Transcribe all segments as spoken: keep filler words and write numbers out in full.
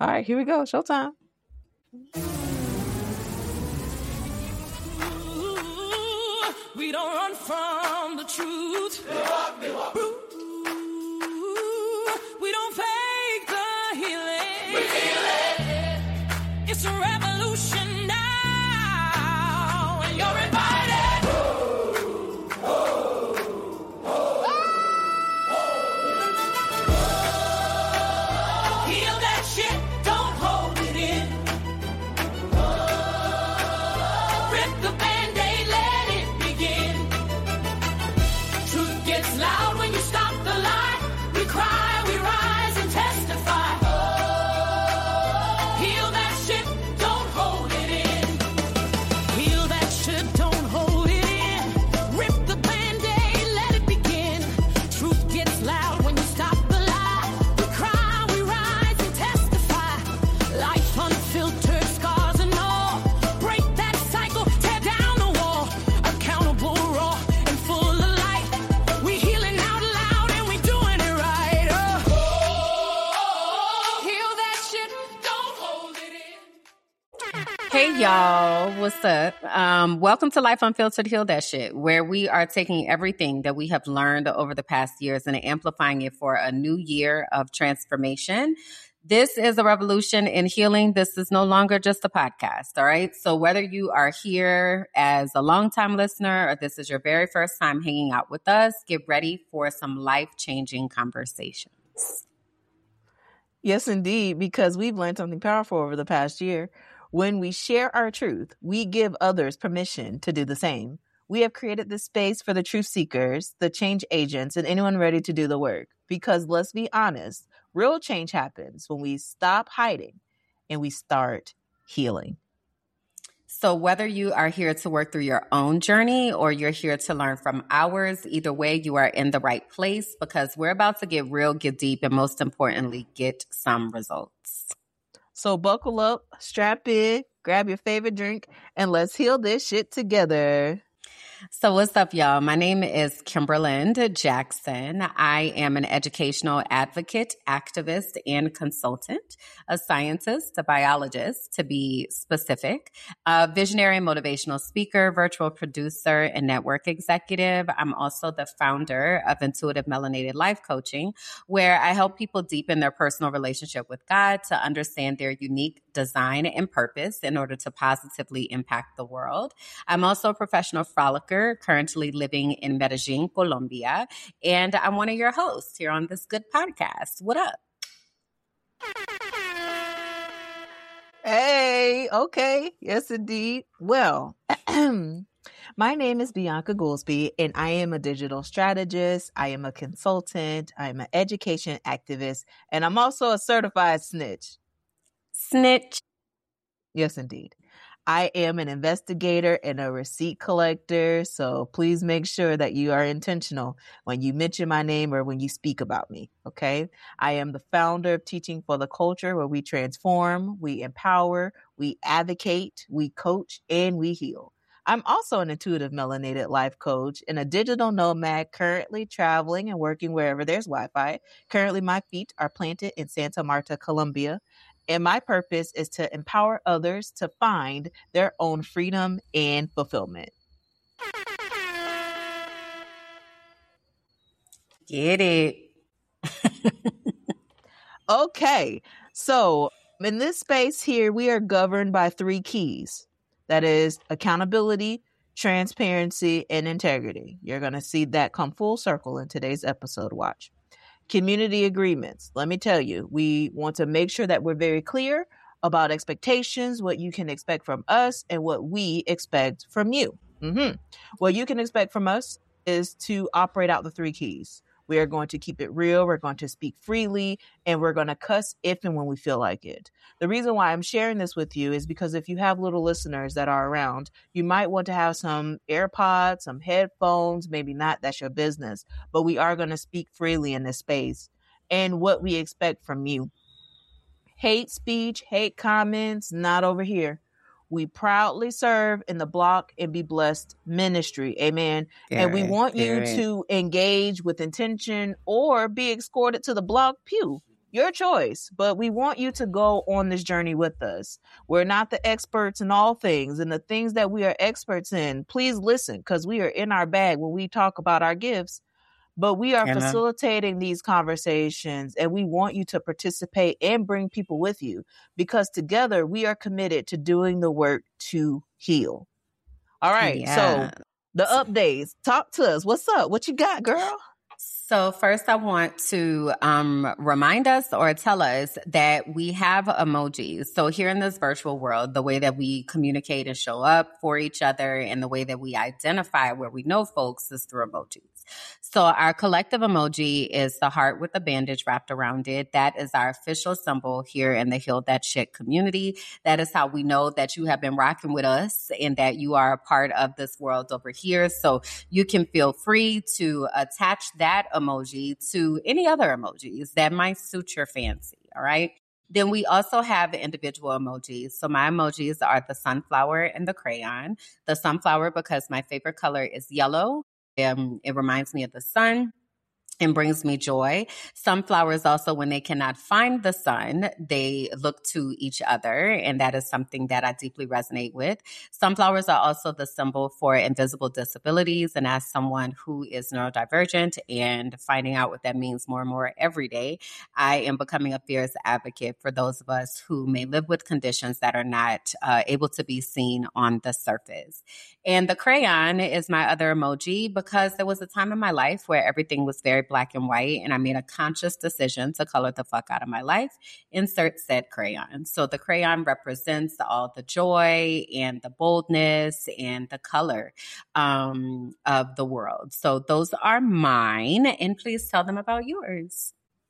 All right, here we go. Showtime. We don't run from the truth. We don't fake the healing. We heal it. It's a revolution now, and you're invited. Oh, oh, oh. Oh. Heal that shit, don't hold it in. Oh. Rip the Band-Aid, let it begin. Truth gets loud when you stop the lie. We cry, we rise and testify. Oh. Heal that shit, don't hold it in. Heal that shit, don't hold it in. Rip the Band-Aid, let it begin. Truth gets loud when you stop the lie. We cry, we rise and testify. Life unfiltered, scars and all. Break that cycle, tear down the wall. Accountable, raw, and full of light. We healing out loud and we doing it right. Oh. Heal that shit, don't hold it in. Hey y'all, what's up? Um, welcome to Life Unfiltered, Heal That Shit, where we are taking everything that we have learned over the past years and amplifying it for a new year of transformation. This is a revolution in healing. This is no longer just a podcast, all right? So whether you are here as a longtime listener or this is your very first time hanging out with us, get ready for some life-changing conversations. Yes, indeed, because we've learned something powerful over the past year. When we share our truth, we give others permission to do the same. We have created this space for the truth seekers, the change agents, and anyone ready to do the work. Because let's be honest, real change happens when we stop hiding and we start healing. So whether you are here to work through your own journey or you're here to learn from ours, either way, you are in the right place because we're about to get real, get deep, and most importantly, get some results. So buckle up, strap in, grab your favorite drink, and let's heal this shit together. So what's up, y'all? My name is Kimberlyn Jackson. I am an educational advocate, activist, and consultant, a scientist, a biologist, to be specific, a visionary and motivational speaker, virtual producer, and network executive. I'm also the founder of Intuitive Melanated Life Coaching, where I help people deepen their personal relationship with God to understand their unique design and purpose in order to positively impact the world. I'm also a professional frolicker, currently living in Medellin, Colombia, and I'm one of your hosts here on this good podcast. What up? Hey, okay. Yes, indeed. Well, my name is Bianca Goolsby, and I am a digital strategist. I am a consultant. I am an education activist, and I'm also a certified snitch. Snitch. Yes, indeed. I am an investigator and a receipt collector, so please make sure that you are intentional when you mention my name or when you speak about me, okay? I am the founder of Teaching for the Culture, where we transform, we empower, we advocate, we coach, and we heal. I'm also an intuitive melanated life coach and a digital nomad currently traveling and working wherever there's Wi-Fi. Currently, my feet are planted in Santa Marta, Colombia. And my purpose is to empower others to find their own freedom and fulfillment. Get it. Okay. So in this space here, we are governed by three keys. That is accountability, transparency, and integrity. You're going to see that come full circle in today's episode. Watch. Community agreements. Let me tell you, we want to make sure that we're very clear about expectations, what you can expect from us, and what we expect from you. Mm-hmm. What you can expect from us is to operate out the three keys. We are going to keep it real. We're going to speak freely, and we're going to cuss if and when we feel like it. The reason why I'm sharing this with you is because if you have little listeners that are around, you might want to have some AirPods, some headphones, maybe not, that's your business, but we are going to speak freely in this space and what we expect from you. Hate speech, hate comments, not over here. We proudly serve in the Block and Be Blessed ministry. Amen. Period. And we want you Period. to engage with intention or be escorted to the block pew. Your choice, but we want you to go on this journey with us. We're not the experts in all things, and the things that we are experts in, please listen, because we are in our bag when we talk about our gifts, but we are Amen. facilitating these conversations, and we want you to participate and bring people with you, because together we are committed to doing the work to heal. All right. Yeah. So the updates, talk to us. What's up? What you got, girl? So first I want to um, remind us or tell us that we have emojis. So here in this virtual world, the way that we communicate and show up for each other and the way that we identify where we know folks is through emojis. So our collective emoji is the heart with a bandage wrapped around it. That is our official symbol here in the Heal That Shit community. That is how we know that you have been rocking with us and that you are a part of this world over here. So you can feel free to attach that emoji to any other emojis that might suit your fancy. All right. Then we also have individual emojis. So my emojis are the sunflower and the crayon. The sunflower because my favorite color is yellow. Um, it reminds me of the sun and brings me joy. Sunflowers also, when they cannot find the sun, they look to each other, and that is something that I deeply resonate with. Sunflowers are also the symbol for invisible disabilities, and as someone who is neurodivergent and finding out what that means more and more every day, I am becoming a fierce advocate for those of us who may live with conditions that are not uh, able to be seen on the surface. And the crayon is my other emoji because there was a time in my life where everything was very black and white, and I made a conscious decision to color the fuck out of my life. Insert said crayon. So the crayon represents all the joy and the boldness and the color um, of the world. So those are mine, and please tell them about yours.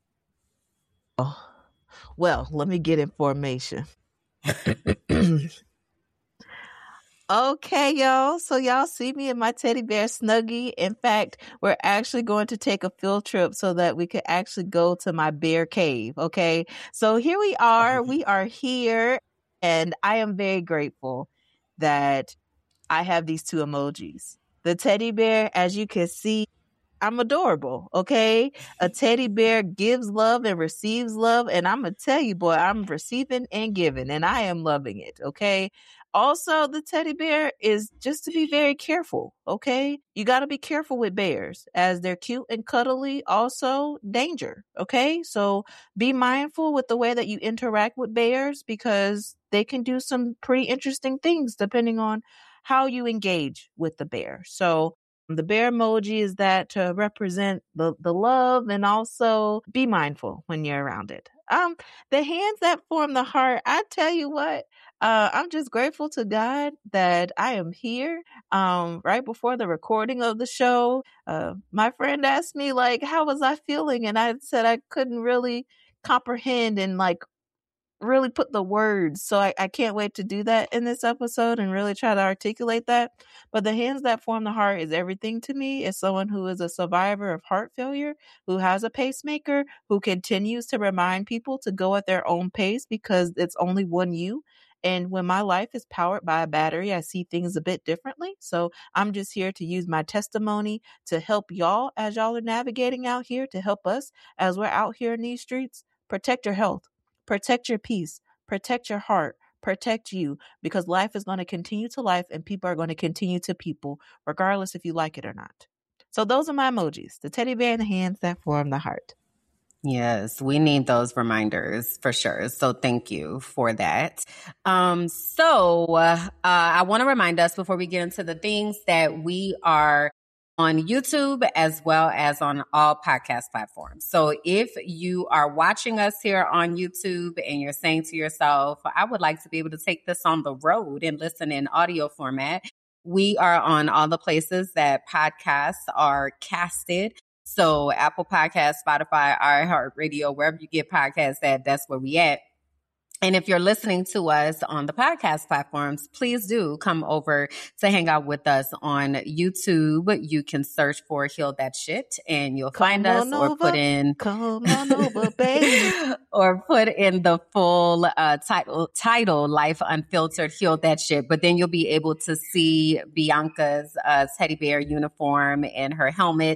Oh, well, let me get information. Okay, y'all. So y'all see me in my teddy bear Snuggie. In fact, we're actually going to take a field trip so that we could actually go to my bear cave. Okay. So here we are. We are here, and I am very grateful that I have these two emojis. The teddy bear, as you can see, I'm adorable, okay? A teddy bear gives love and receives love, and I'm going to tell you, boy, I'm receiving and giving, and I am loving it, okay? Also, the teddy bear is just to be very careful, okay? You got to be careful with bears as they're cute and cuddly, also danger, okay? So be mindful with the way that you interact with bears because they can do some pretty interesting things depending on how you engage with the bear. So the bear emoji is that to represent the, the love and also be mindful when you're around it. Um, the hands that form the heart, I tell you what, uh, I'm just grateful to God that I am here. Um, right before the recording of the show, uh, my friend asked me like, how was I feeling? And I said I couldn't really comprehend and like really put the words. So I, I can't wait to do that in this episode and really try to articulate that. But the hands that form the heart is everything to me. As someone who is a survivor of heart failure, who has a pacemaker, who continues to remind people to go at their own pace because it's only one you. And when my life is powered by a battery, I see things a bit differently. So I'm just here to use my testimony to help y'all as y'all are navigating out here, to help us as we're out here in these streets. Protect your health. Protect your peace, protect your heart, protect you, because life is going to continue to life and people are going to continue to people, regardless if you like it or not. So those are my emojis, the teddy bear and the hands that form the heart. Yes, we need those reminders for sure. So thank you for that. Um, so uh, I want to remind us before we get into the things that we are on YouTube as well as on all podcast platforms. So if you are watching us here on YouTube and you're saying to yourself, I would like to be able to take this on the road and listen in audio format, we are on all the places that podcasts are casted. So Apple Podcasts, Spotify, iHeartRadio, wherever you get podcasts at, that's where we at. And if you're listening to us on the podcast platforms, please do come over to hang out with us on YouTube. You can search for Heal That Shit and you'll Come find us on or put over. in Come on over, baby. or put in the full uh, title, title, Life Unfiltered, Heal That Shit. But then you'll be able to see Bianca's uh, teddy bear uniform and her helmet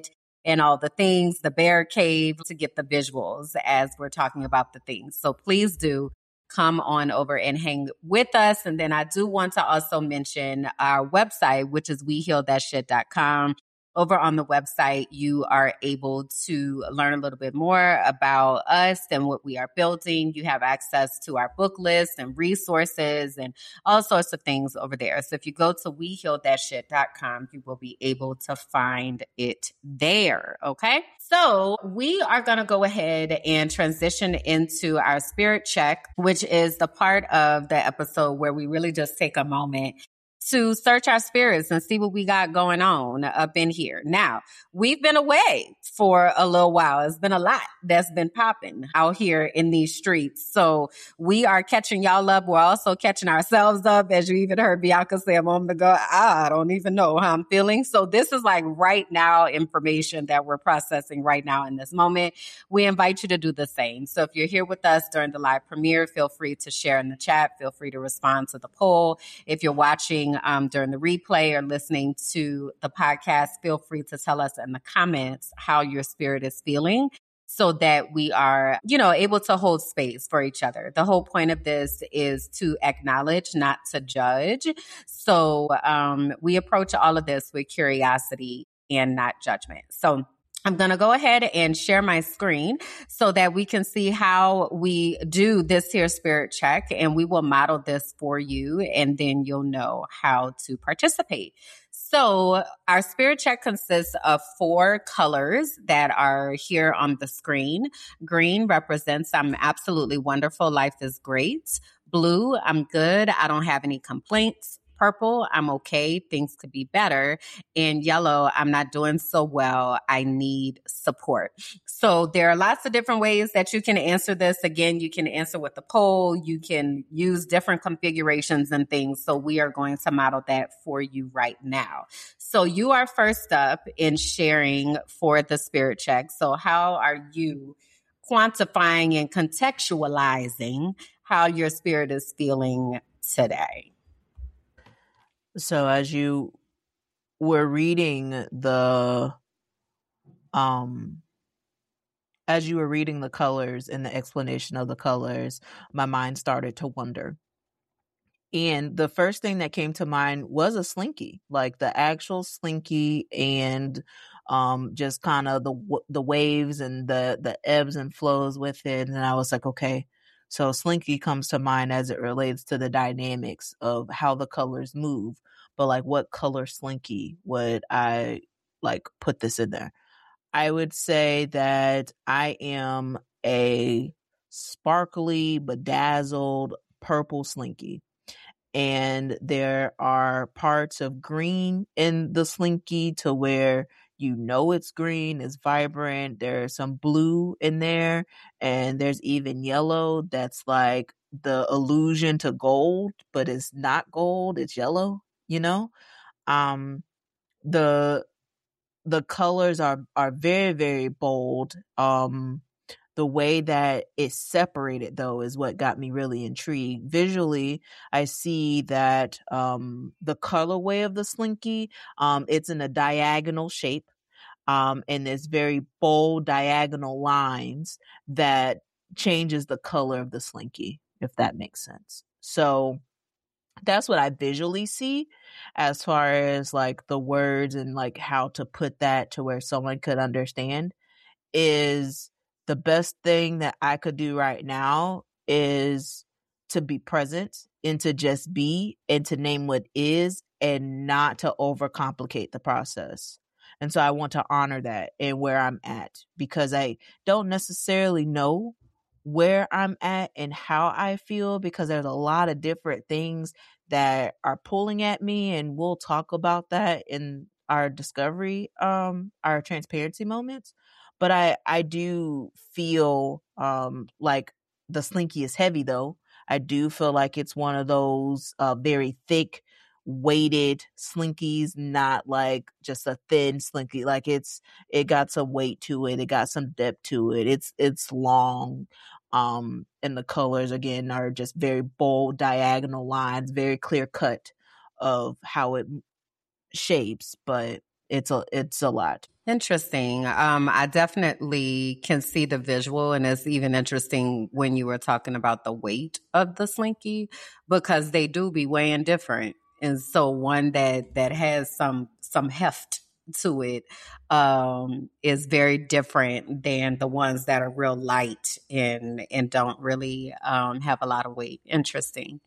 and all the things, the bear cave, to get the visuals as we're talking about the things. So please do come on over and hang with us. And then I do want to also mention our website, which is we heal that shit dot com. Over on the website, you are able to learn a little bit more about us and what we are building. You have access to our book list and resources and all sorts of things over there. So if you go to we heal that shit dot com, you will be able to find it there. Okay. So we are going to go ahead and transition into our spirit check, which is the part of the episode where we really just take a moment to search our spirits and see what we got going on up in here. Now, we've been away for a little while. It's been a lot that's been popping out here in these streets. So we are catching y'all up. We're also catching ourselves up. As you even heard Bianca say a moment ago, I don't even know how I'm feeling. So this is like right now information that we're processing right now in this moment. We invite you to do the same. So if you're here with us during the live premiere, feel free to share in the chat. Feel free to respond to the poll. If you're watching Um, during the replay or listening to the podcast, feel free to tell us in the comments how your spirit is feeling so that we are, you know, able to hold space for each other. The whole point of this is to acknowledge, not to judge. So um, we approach all of this with curiosity and not judgment. So I'm going to go ahead and share my screen so that we can see how we do this here spirit check, and we will model this for you, and then you'll know how to participate. So our spirit check consists of four colors that are here on the screen. Green represents I'm absolutely wonderful. Life is great. Blue, I'm good. I don't have any complaints. Purple, I'm okay. Things could be better. And yellow, I'm not doing so well. I need support. So there are lots of different ways that you can answer this. Again, you can answer with the poll. You can use different configurations and things. So we are going to model that for you right now. So you are first up in sharing for the spirit check. So how are you quantifying and contextualizing how your spirit is feeling today? So as you were reading the, um, as you were reading the colors and the explanation of the colors, my mind started to wonder. And the first thing that came to mind was a slinky, like the actual slinky, and um, just kind of the the waves and the the ebbs and flows with it. And I was like, okay. So slinky comes to mind as it relates to the dynamics of how the colors move. But like, what color slinky would I like put this in there? I would say that I am a sparkly, bedazzled purple slinky. And there are parts of green in the slinky to where you know it's green, it's vibrant. There's some blue in there, and there's even yellow that's like the allusion to gold, but it's not gold, it's yellow, you know? Um the the colors are are very, very bold. Um the way that it's separated, though, is what got me really intrigued. Visually, I see that um, the colorway of the slinky, um, it's in a diagonal shape, um, and there's very bold diagonal lines that changes the color of the slinky, if that makes sense. So that's what I visually see as far as like the words and like how to put that to where someone could understand. Is the best thing that I could do right now is to be present and to just be and to name what is and not to overcomplicate the process. And so I want to honor that and where I'm at, because I don't necessarily know where I'm at and how I feel, because there's a lot of different things that are pulling at me, and we'll talk about that in our discovery, um, our transparency moments. But I, I do feel um, like the slinky is heavy, though. I do feel like it's one of those uh, very thick, weighted slinkies, not like just a thin slinky. Like it's it got some weight to it. It got some depth to it. It's it's long. Um, and the colors, again, are just very bold, diagonal lines, very clear cut of how it shapes. But it's a it's a lot. Interesting. Um, I definitely can see the visual, and it's even interesting when you were talking about the weight of the Slinky, because they do be weighing different. And so one that that has some some heft to it um, is very different than the ones that are real light and and don't really um, have a lot of weight. Interesting.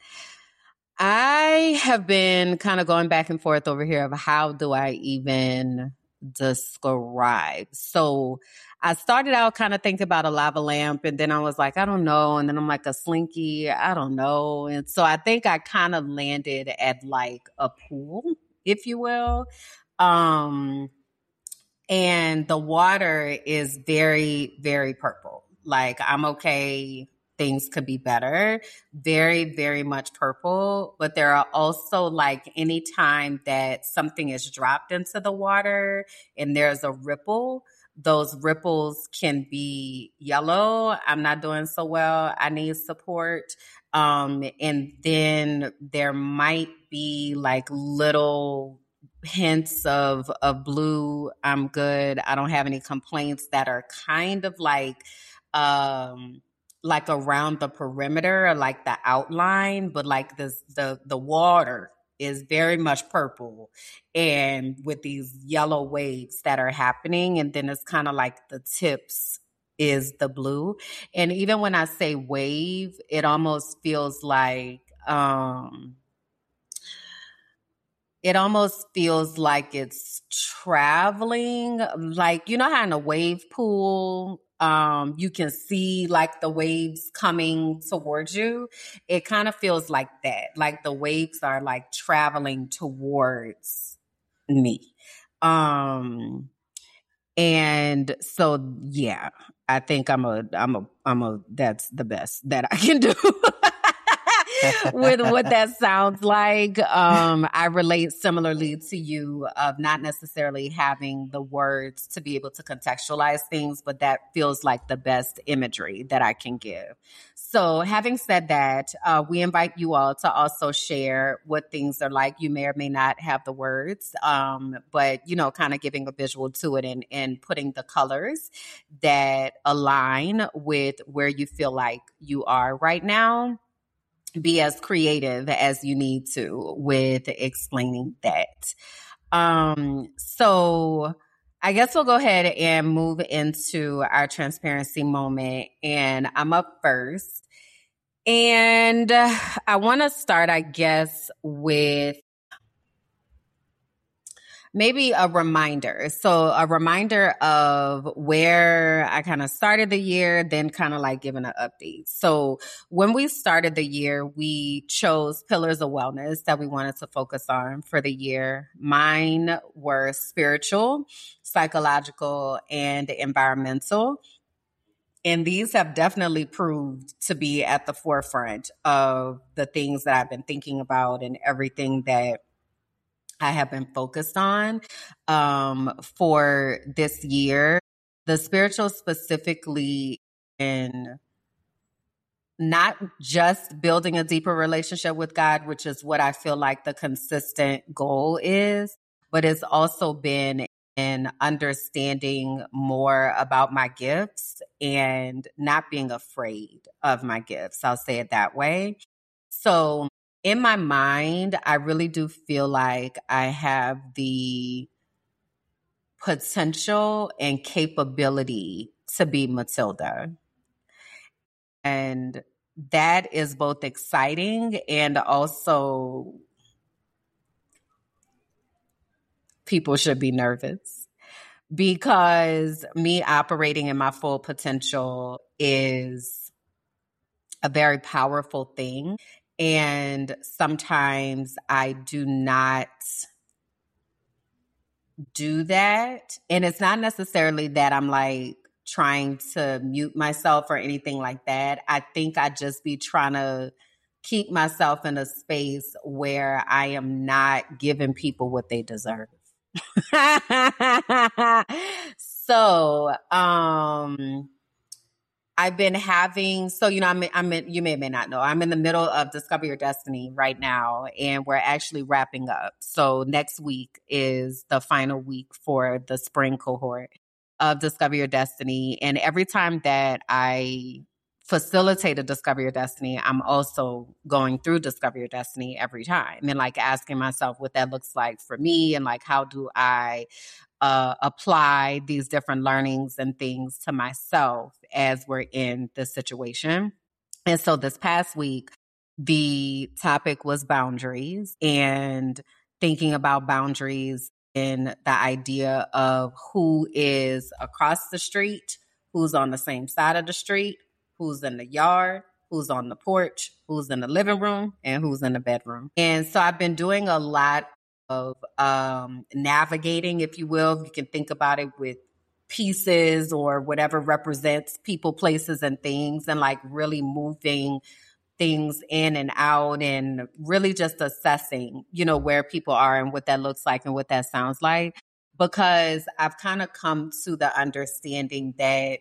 I have been kind of going back and forth over here of how do I even describe. So I started out kind of thinking about a lava lamp, and then I was like, I don't know. And then I'm like, a Slinky, I don't know. And so I think I kind of landed at like a pool, if you will. Um, and the water is very, very purple. Like, I'm okay. Things could be better. Very, very much purple. But there are also, like, any time that something is dropped into the water and there's a ripple, those ripples can be yellow. I'm not doing so well. I need support. Um, and then there might be like little hints of, of blue. I'm good. I don't have any complaints that are kind of like, um, like around the perimeter or like the outline, but like this, the, the water is very much purple and with these yellow waves that are happening. And then it's kind of like the tips is the blue. And even when I say wave, it almost feels like, um, it almost feels like it's traveling. Like, you know how in a wave pool, um, you can see like the waves coming towards you. It kind of feels like that. Like the waves are like traveling towards me. Um, and so, yeah, I think I'm a, I'm a, I'm a, that's the best that I can do. With what that sounds like. Um, I relate similarly to you of not necessarily having the words to be able to contextualize things, but that feels like the best imagery that I can give. So having said that, uh, we invite you all to also share what things are like. You may or may not have the words, um, but, you know, kind of giving a visual to it and, and putting the colors that align with where you feel like you are right now. Be as creative as you need to with explaining that. Um, so I guess we'll go ahead and move into our transparency moment. And I'm up first. And uh, I want to start, I guess, with maybe a reminder. So a reminder of where I kind of started the year, then kind of like giving an update. So when we started the year, we chose pillars of wellness that we wanted to focus on for the year. Mine were spiritual, psychological, and environmental. And these have definitely proved to be at the forefront of the things that I've been thinking about and everything that I have been focused on um, for this year. The spiritual specifically in not just building a deeper relationship with God, which is what I feel like the consistent goal is, but it's also been in understanding more about my gifts and not being afraid of my gifts. I'll say it that way. So in my mind, I really do feel like I have the potential and capability to be Matilda. And that is both exciting and also people should be nervous because me operating in my full potential is a very powerful thing. And sometimes I do not do that. And it's not necessarily that I'm like trying to mute myself or anything like that. I think I just be trying to keep myself in a space where I am not giving people what they deserve. So, um, I've been having, so, you know, I'm, I'm in, you may or may not know, I'm in the middle of Discover Your Destiny right now, and we're actually wrapping up. So next week is the final week for the spring cohort of Discover Your Destiny. And every time that I facilitate a Discover Your Destiny, I'm also going through Discover Your Destiny every time and like asking myself what that looks like for me, and like, how do I Uh, apply these different learnings and things to myself as we're in this situation. And so this past week, the topic was boundaries, and thinking about boundaries in the idea of who is across the street, who's on the same side of the street, who's in the yard, who's on the porch, who's in the living room, and who's in the bedroom. And so I've been doing a lot of um, navigating, if you will. You can think about it with pieces or whatever represents people, places, and things, and like really moving things in and out, and really just assessing, you know, where people are and what that looks like and what that sounds like. Because I've kind of come to the understanding that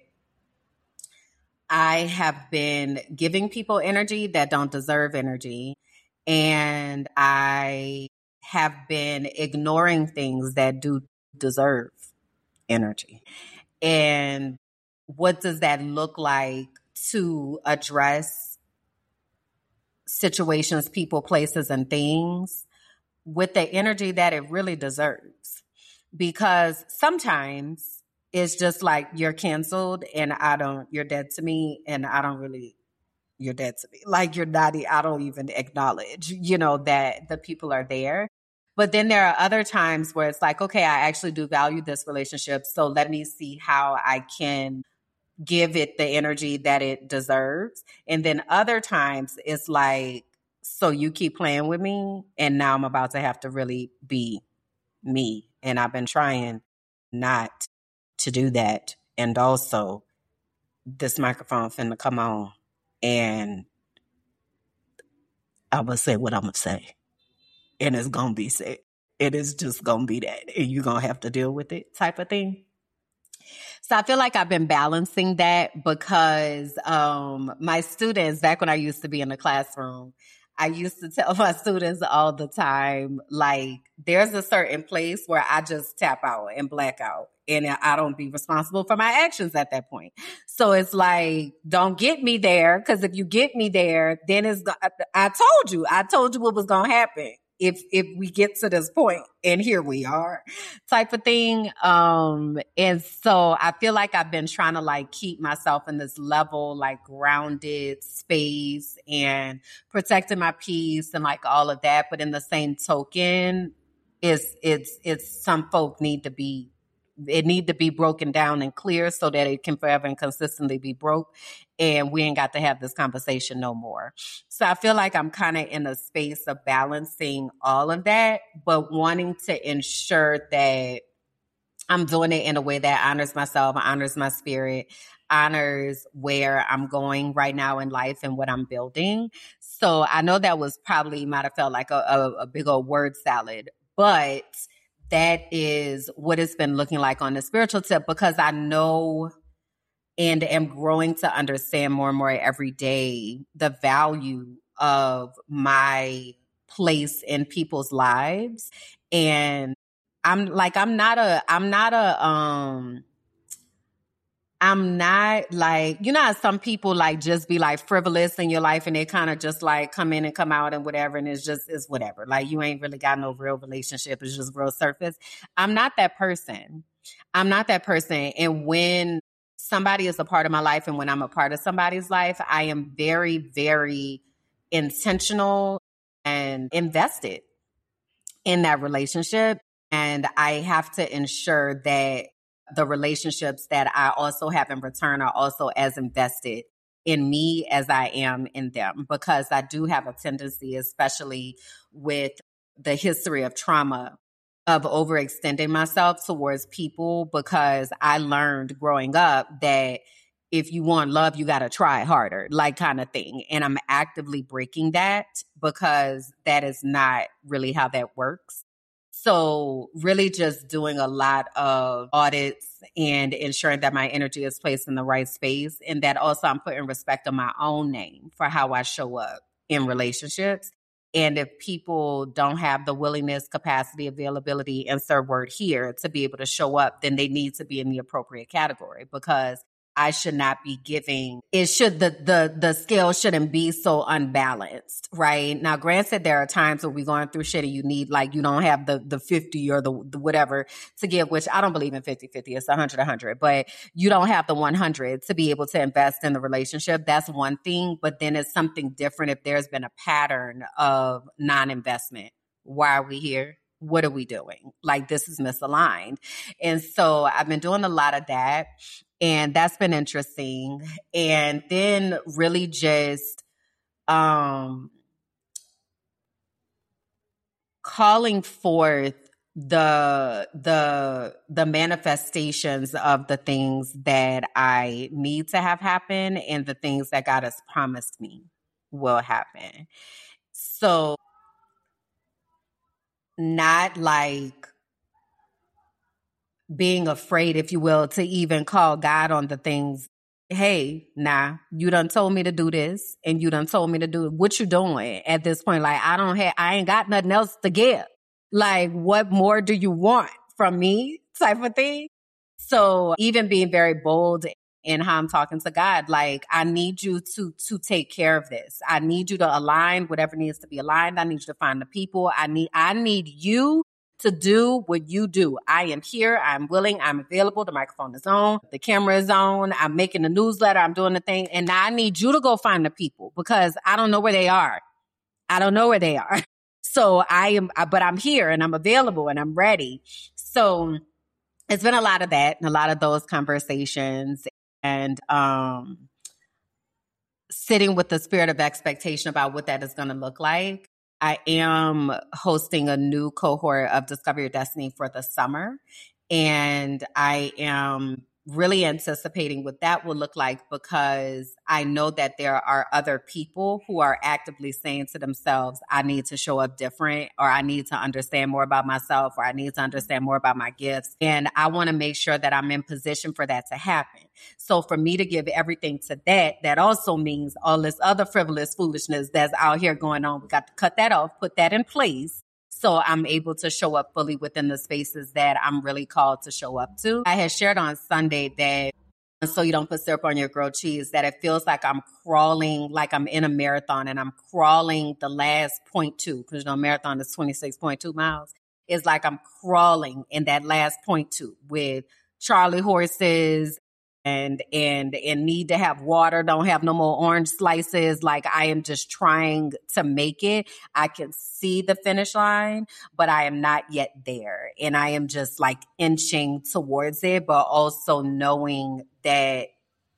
I have been giving people energy that don't deserve energy, and I have been ignoring things that do deserve energy. And what does that look like to address situations, people, places, and things with the energy that it really deserves? Because sometimes it's just like, you're canceled and I don't, you're dead to me, and I don't really, you're dead to me. Like, you're not, I don't even acknowledge, you know, that the people are there. But then there are other times where it's like, okay, I actually do value this relationship, so let me see how I can give it the energy that it deserves. And then other times it's like, so you keep playing with me, and now I'm about to have to really be me. And I've been trying not to do that. And also, this microphone finna come on, and I'm going to say what I'm going to say. And it's going to be said. It is just going to be that. And you're going to have to deal with it, type of thing. So I feel like I've been balancing that, because um, my students, back when I used to be in the classroom, I used to tell my students all the time, like, there's a certain place where I just tap out and black out, and I don't be responsible for my actions at that point. So it's like, don't get me there, because if you get me there, then it's, I told you, I told you what was going to happen if if we get to this point, and here we are, type of thing. Um, and so I feel like I've been trying to like keep myself in this level, like grounded space, and protecting my peace and like all of that. But in the same token, it's it's it's some folk need to be it need to be broken down and clear so that it can forever and consistently be broke. And we ain't got to have this conversation no more. So I feel like I'm kind of in a space of balancing all of that, but wanting to ensure that I'm doing it in a way that honors myself, honors my spirit, honors where I'm going right now in life and what I'm building. So I know that was probably might have felt like a, a, a big old word salad, but that is what it's been looking like on the spiritual tip, because I know and am growing to understand more and more every day the value of my place in people's lives. And I'm like, I'm not a, I'm not a, um, I'm not like, you know how some people like just be like frivolous in your life and they kind of just like come in and come out and whatever. And it's just, it's whatever. Like you ain't really got no real relationship. It's just real surface. I'm not that person. I'm not that person. And when somebody is a part of my life and when I'm a part of somebody's life, I am very, very intentional and invested in that relationship. And I have to ensure that the relationships that I also have in return are also as invested in me as I am in them, because I do have a tendency, especially with the history of trauma, of overextending myself towards people, because I learned growing up that if you want love, you got to try harder, like kind of thing. And I'm actively breaking that, because that is not really how that works. So really just doing a lot of audits and ensuring that my energy is placed in the right space. And that also I'm putting respect on my own name for how I show up in relationships. And if people don't have the willingness, capacity, availability, insert word here, to be able to show up, then they need to be in the appropriate category, because I should not be giving, it should, the, the, the scale shouldn't be so unbalanced, right? Now, granted, there are times where we're going through shit and you need, like, you don't have the, the fifty or the, the whatever to give, which I don't believe in fifty fifty, it's one hundred one hundred, but you don't have the one hundred to be able to invest in the relationship. That's one thing, but then it's something different if there's been a pattern of non-investment. Why are we here? What are we doing? Like, this is misaligned. And so I've been doing a lot of that. And that's been interesting. And then really just um, calling forth the the the manifestations of the things that I need to have happen and the things that God has promised me will happen. So not like being afraid, if you will, to even call God on the things. Hey, nah, you done told me to do this and you done told me to do it. What you doing at this point? Like, I don't have, I ain't got nothing else to give. Like, what more do you want from me, type of thing? So even being very bold in how I'm talking to God, like, I need you to, to take care of this. I need you to align whatever needs to be aligned. I need you to find the people. I need, I need you to do what you do. I am here. I'm willing. I'm available. The microphone is on. The camera is on. I'm making the newsletter. I'm doing the thing. And now I need you to go find the people, because I don't know where they are. I don't know where they are. So I am, but I'm here and I'm available and I'm ready. So it's been a lot of that and a lot of those conversations, and um, sitting with the spirit of expectation about what that is going to look like. I am hosting a new cohort of Discover Your Destiny for the summer, and I am really anticipating what that will look like, because I know that there are other people who are actively saying to themselves, I need to show up different, or I need to understand more about myself, or I need to understand more about my gifts. And I want to make sure that I'm in position for that to happen. So for me to give everything to that, that also means all this other frivolous foolishness that's out here going on. We got to cut that off, put that in place, so I'm able to show up fully within the spaces that I'm really called to show up to. I had shared on Sunday that, so you don't put syrup on your grilled cheese, that it feels like I'm crawling, like I'm in a marathon and I'm crawling the last point two, because, you know, marathon is twenty-six point two miles. It's like I'm crawling in that last point two with Charlie horses and, and, and need to have water, don't have no more orange slices. Like, I am just trying to make it. I can see the finish line, but I am not yet there. And I am just like inching towards it, but also knowing that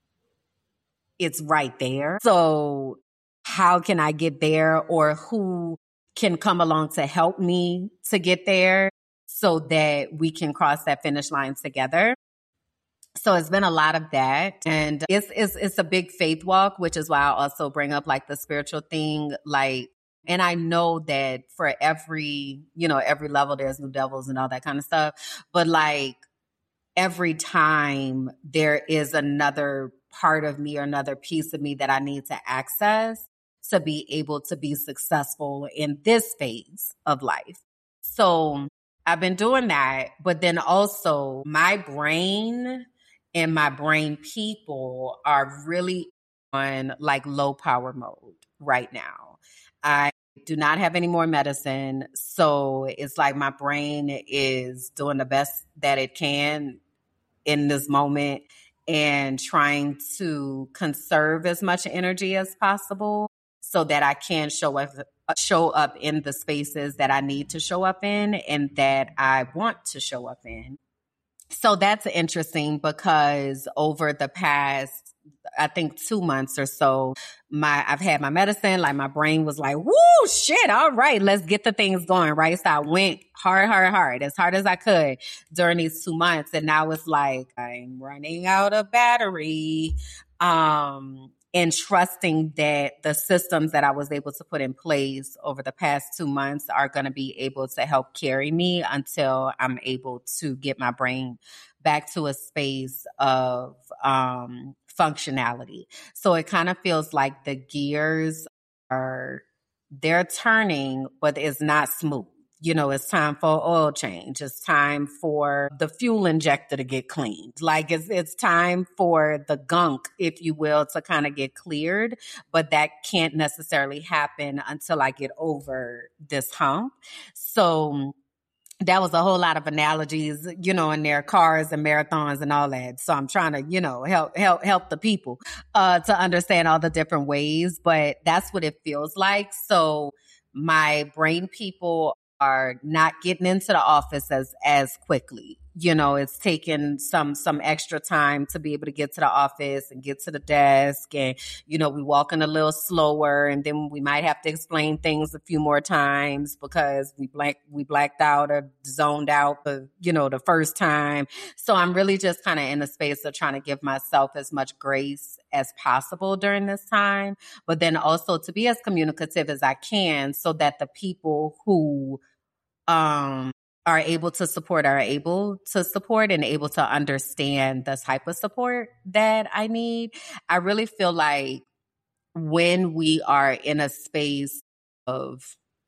it's right there. So how can I get there, or who can come along to help me to get there so that we can cross that finish line together? So it's been a lot of that, and it's, it's, it's a big faith walk, which is why I also bring up like the spiritual thing. Like, and I know that for every, you know, every level, there's new devils and all that kind of stuff. But like, every time there is another part of me or another piece of me that I need to access to be able to be successful in this phase of life. So I've been doing that, but then also my brain and my brain people are really on like low power mode right now. I do not have any more medicine. So it's like my brain is doing the best that it can in this moment and trying to conserve as much energy as possible so that I can show up, show up in the spaces that I need to show up in and that I want to show up in. So that's interesting, because over the past, I think two months or so, my I've had my medicine, like my brain was like, woo, shit, all right, let's get the things going, right? So I went hard, hard, hard, as hard as I could during these two months. And now it's like, I'm running out of battery. Um, and trusting that the systems that I was able to put in place over the past two months are going to be able to help carry me until I'm able to get my brain back to a space of um, functionality. So it kind of feels like the gears are, they're turning, but it's not smooth. You know, it's time for oil change. It's time for the fuel injector to get cleaned. Like it's it's time for the gunk, if you will, to kind of get cleared. But that can't necessarily happen until I get over this hump. So that was a whole lot of analogies, you know, in their cars and marathons and all that. So I'm trying to, you know, help help help the people uh, to understand all the different ways. But that's what it feels like. So my brain people are not getting into the office as as quickly. You know, it's taking some some extra time to be able to get to the office and get to the desk. And, you know, we walking a little slower, and then we might have to explain things a few more times because we blank we blacked out or zoned out the, you know, the first time. So I'm really just kind of in a space of trying to give myself as much grace as possible during this time, but then also to be as communicative as I can so that the people who um are able to support are able to support and able to understand the type of support that I need. I really feel like when we are in a space of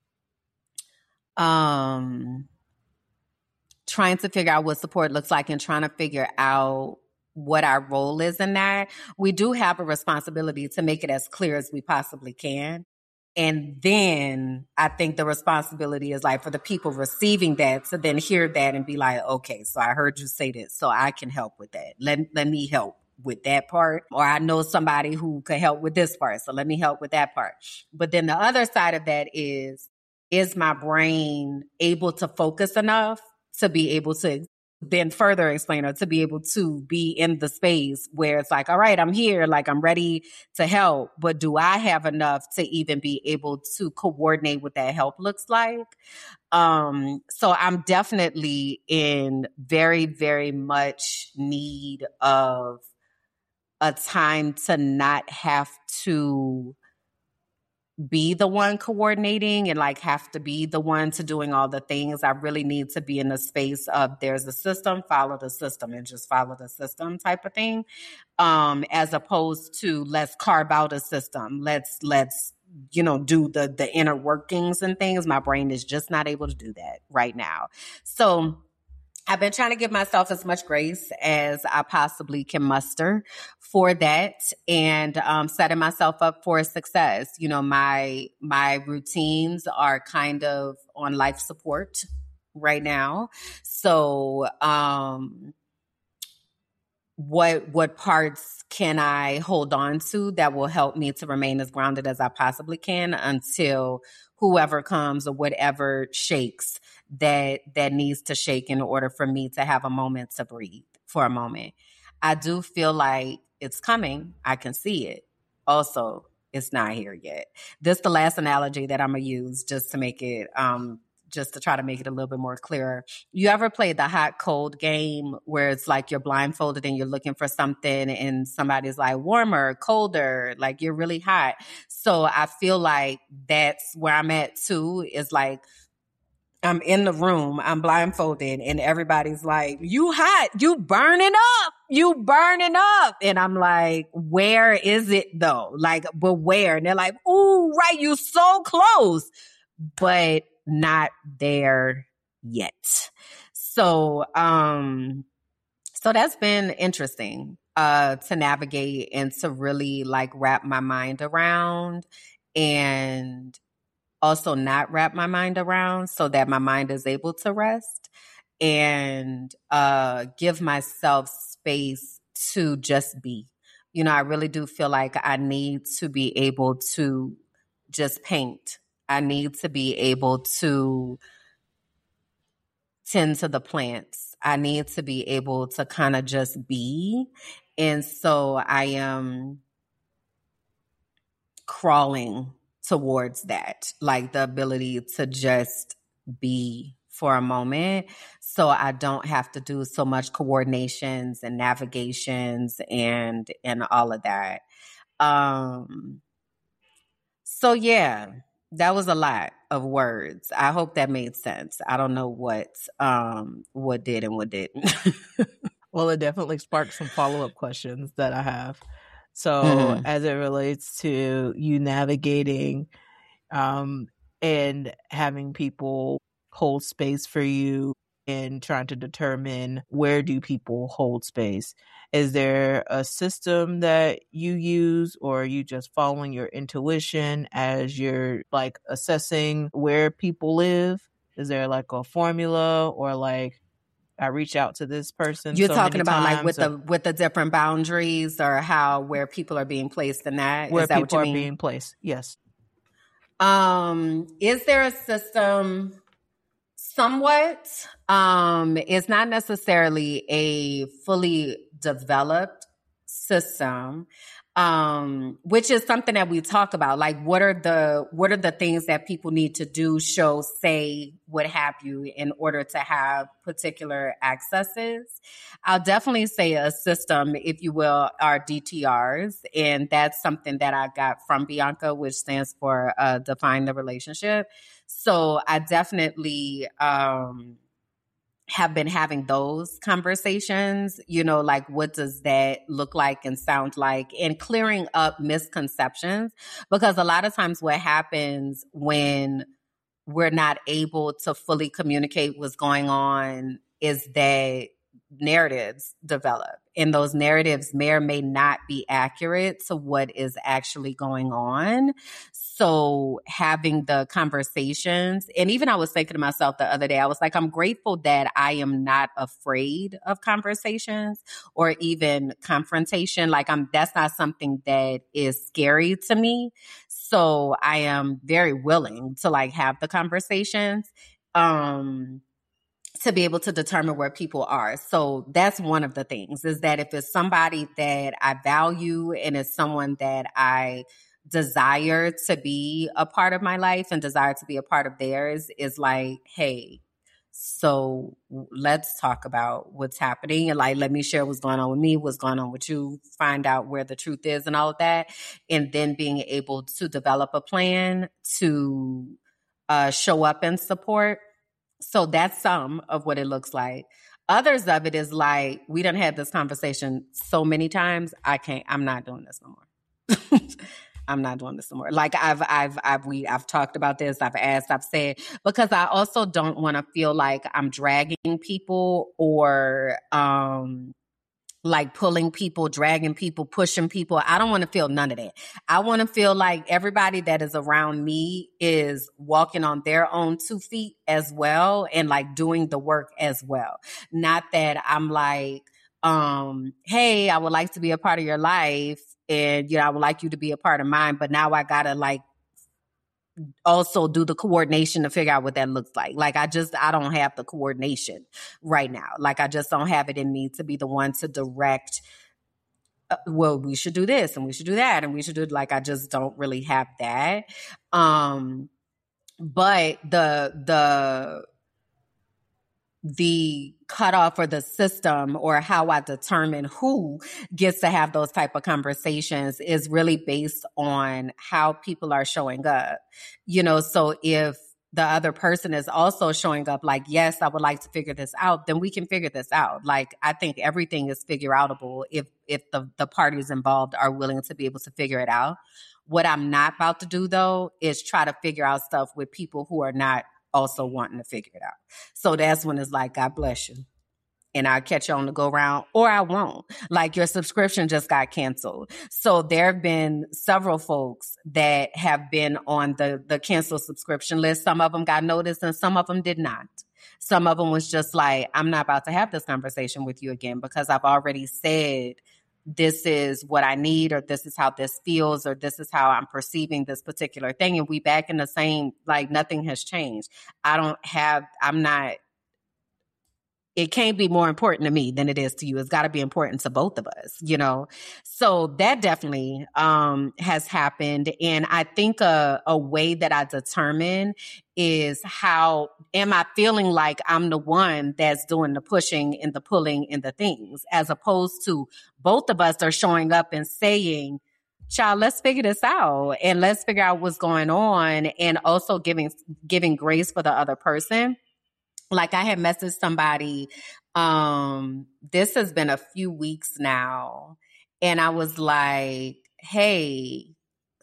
um trying to figure out what support looks like and trying to figure out what our role is in that, we do have a responsibility to make it as clear as we possibly can. And then I think the responsibility is like for the people receiving that to then hear that and be like, okay, so I heard you say this, so I can help with that. Let, let me help with that part. Or I know somebody who could help with this part, so let me help with that part. But then the other side of that is, is my brain able to focus enough to be able to then further explain or to be able to be in the space where it's like, all right, I'm here, like I'm ready to help, but do I have enough to even be able to coordinate what that help looks like? Um, so I'm definitely in very, very much need of a time to not have to be the one coordinating and like have to be the one to doing all the things. I really need to be in the space of there's a system, follow the system and just follow the system type of thing. Um, as opposed to let's carve out a system. Let's, let's, you know, do the, the inner workings and things. My brain is just not able to do that right now. So I've been trying to give myself as much grace as I possibly can muster for that, and um, setting myself up for success. You know, my my routines are kind of on life support right now. So um, what what parts can I hold on to that will help me to remain as grounded as I possibly can until whoever comes or whatever shakes that that needs to shake in order for me to have a moment to breathe for a moment. I do feel like it's coming. I can see it. Also, it's not here yet. This is the last analogy that I'm going to use just to make it, um, just to try to make it a little bit more clearer. You ever played the hot cold game where it's like you're blindfolded and you're looking for something and somebody's like warmer, colder, like you're really hot. So I feel like that's where I'm at too, is like, I'm in the room, I'm blindfolded, and everybody's like, you hot, you burning up, you burning up. And I'm like, where is it though? Like, but where? And they're like, ooh, right, you so close, but not there yet. So, um, so that's been interesting, uh, to navigate and to really like wrap my mind around, and also not wrap my mind around so that my mind is able to rest, and uh, give myself space to just be. You know, I really do feel like I need to be able to just paint. I need to be able to tend to the plants. I need to be able to kind of just be. And so I am crawling towards that, like the ability to just be for a moment, so I don't have to do so much coordinations and navigations and and all of that. Um, so yeah, that was a lot of words. I hope that made sense. I don't know what um what did and what didn't. Well, it definitely sparked some follow-up questions that I have. So Mhm. as it relates to you navigating um, and having people hold space for you and trying to determine where do people hold space, is there a system that you use, or are you just following your intuition as you're like assessing where people live? Is there like a formula, or like I reach out to this person You're so talking many about like times, with or the with the different boundaries, or how where people are being placed in that? where Is that what people you are mean? being placed? Yes. Um, is there a system? Somewhat. Um, it's not necessarily a fully developed system, um, which is something that we talk about. Like, what are the what are the things that people need to do, show, say, what have you, in order to have particular accesses? I'll definitely say a system, if you will, are D T Rs, and that's something that I got from Bianca, which stands for uh, Define the Relationship. So I definitely um, have been having those conversations, you know, like what does that look like and sound like, and clearing up misconceptions. Because a lot of times what happens when we're not able to fully communicate what's going on is that narratives develop, and those narratives may or may not be accurate to what is actually going on. So having the conversations, and even I was thinking to myself the other day, I was like, I'm grateful that I am not afraid of conversations or even confrontation. Like I'm, that's not something that is scary to me. So I am very willing to like have the conversations, um, to be able to determine where people are. So that's one of the things, is that if it's somebody that I value and it's someone that I desire to be a part of my life and desire to be a part of theirs, is like, hey, so let's talk about what's happening, and like, let me share what's going on with me, what's going on with you, find out where the truth is and all of that. And then being able to develop a plan to uh, show up and support. So that's some of what it looks like. Others of it is like, we done had this conversation so many times. I can't, I'm not doing this no more. I'm not doing this no more. Like I've, I've, I've, we, I've talked about this. I've asked, I've said, because I also don't want to feel like I'm dragging people or, um, like pulling people, dragging people, pushing people. I don't want to feel none of that. I want to feel like everybody that is around me is walking on their own two feet as well, and like doing the work as well. Not that I'm like, um, hey, I would like to be a part of your life, and you know, I would like you to be a part of mine, but now I gotta like also do the coordination to figure out what that looks like. Like I just, I don't have the coordination right now. Like I just don't have it in me to be the one to direct, uh, well, we should do this and we should do that and we should do, like, I just don't really have that. Um, but the, the, the cutoff or the system, or how I determine who gets to have those type of conversations, is really based on how people are showing up. You know, so if the other person is also showing up like, yes, I would like to figure this out, then we can figure this out. Like, I think everything is figure outable if, if the, the parties involved are willing to be able to figure it out. What I'm not about to do though, is try to figure out stuff with people who are not also wanting to figure it out. So that's when it's like, God bless you, and I'll catch you on the go round, or I won't. Like your subscription just got canceled. So there have been several folks that have been on the, the canceled subscription list. Some of them got noticed and some of them did not. Some of them was just like, I'm not about to have this conversation with you again because I've already said this is what I need, or this is how this feels, or this is how I'm perceiving this particular thing. And we back in the same, like nothing has changed. I don't have, I'm not, it can't be more important to me than it is to you. It's got to be important to both of us, you know? So that definitely um, has happened. And I think a, a way that I determine is how am I feeling like I'm the one that's doing the pushing and the pulling and the things, as opposed to both of us are showing up and saying, child, let's figure this out and let's figure out what's going on, and also giving giving grace for the other person. Like I had messaged somebody, um, this has been a few weeks now, and I was like, hey,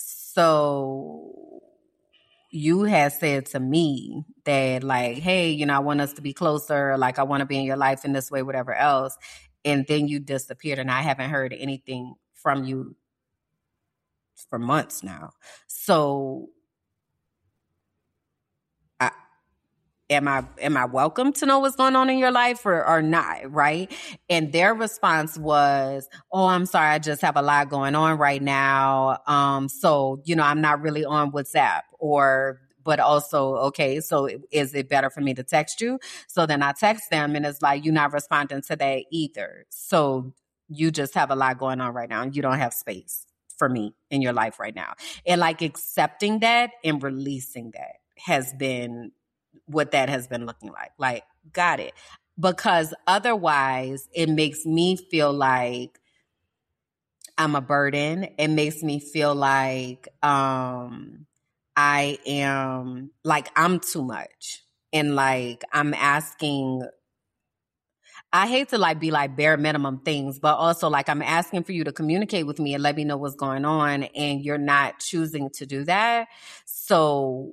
so you had said to me that like, hey, you know, I want us to be closer, like I want to be in your life in this way, whatever else. And then you disappeared and I haven't heard anything from you for months now. So I, am I am I welcome to know what's going on in your life or, or not, right? And their response was, oh, I'm sorry, I just have a lot going on right now. Um, so, you know, I'm not really on WhatsApp, or but also, okay, so is it better for me to text you? So then I text them and it's like, you're not responding to that either. So you just have a lot going on right now and you don't have space for me in your life right now. And like accepting that and releasing that has been what that has been looking like. Like, got it. Because otherwise it makes me feel like I'm a burden. It makes me feel like um, I am, like I'm too much. And like I'm asking, I hate to like be like bare minimum things, but also like I'm asking for you to communicate with me and let me know what's going on, and you're not choosing to do that. So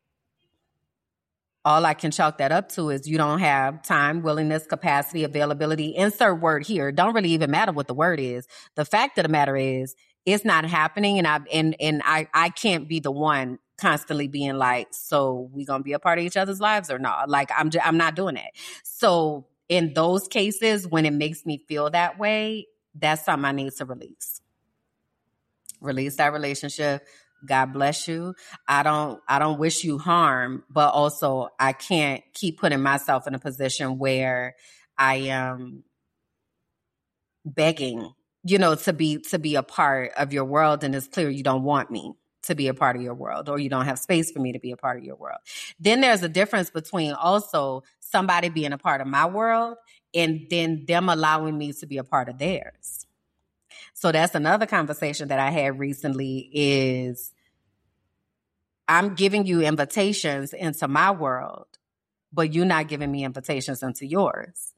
all I can chalk that up to is you don't have time, willingness, capacity, availability. Insert word here. It don't really even matter what the word is. The fact of the matter is it's not happening, and I and and I I can't be the one constantly being like, so we gonna be a part of each other's lives or not? Like I'm just, I'm not doing that. So in those cases, when it makes me feel that way, that's something I need to release. Release that relationship. God bless you. I don't, I don't wish you harm, but also I can't keep putting myself in a position where I am begging, you know, to be, to be a part of your world. And it's clear you don't want me to be a part of your world, or you don't have space for me to be a part of your world. Then there's a difference between also somebody being a part of my world and then them allowing me to be a part of theirs. So that's another conversation that I had recently is I'm giving you invitations into my world, but you're not giving me invitations into yours.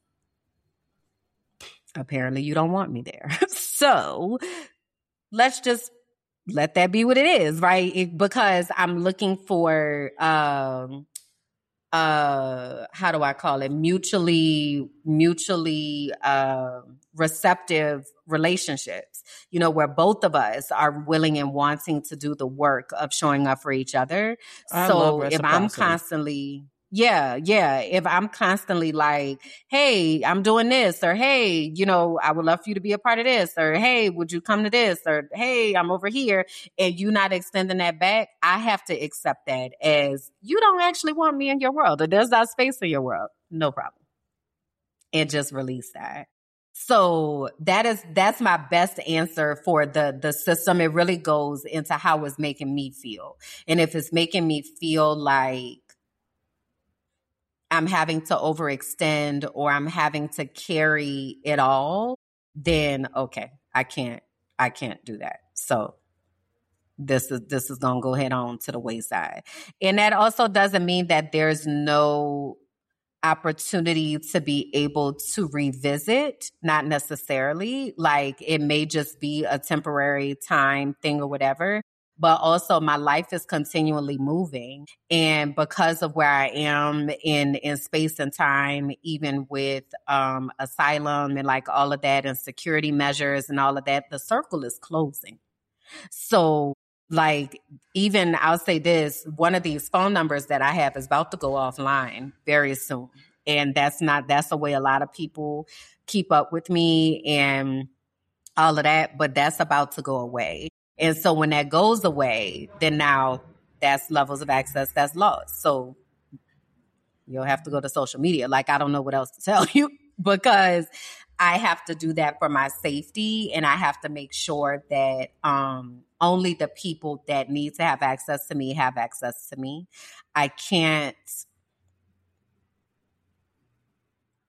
Apparently you don't want me there. So let's just let that be what it is, right? It, because I'm looking for, um, uh, how do I call it? Mutually, mutually uh, receptive relationships, you know, where both of us are willing and wanting to do the work of showing up for each other. I so love if I'm reciprocity. constantly... Yeah, yeah. If I'm constantly like, hey, I'm doing this, or hey, you know, I would love for you to be a part of this, or hey, would you come to this, or hey, I'm over here, and you not extending that back, I have to accept that as you don't actually want me in your world, or there's not space in your world. No problem. And just release that. So that is, that's my best answer for the, the system. It really goes into how it's making me feel. And if it's making me feel like I'm having to overextend or I'm having to carry it all, then okay, I can't, I can't do that. So this is, this is going to go head on to the wayside. And that also doesn't mean that there's no opportunity to be able to revisit, not necessarily. Like it may just be a temporary time thing or whatever. But also my life is continually moving. And because of where I am in, in space and time, even with um, asylum and like all of that and security measures and all of that, the circle is closing. So like even I'll say this, one of these phone numbers that I have is about to go offline very soon. And that's not, that's the way a lot of people keep up with me and all of that, but that's about to go away. And so when that goes away, then now that's levels of access that's lost. So you'll have to go to social media. Like, I don't know what else to tell you because I have to do that for my safety. And I have to make sure that um, only the people that need to have access to me have access to me. I can't,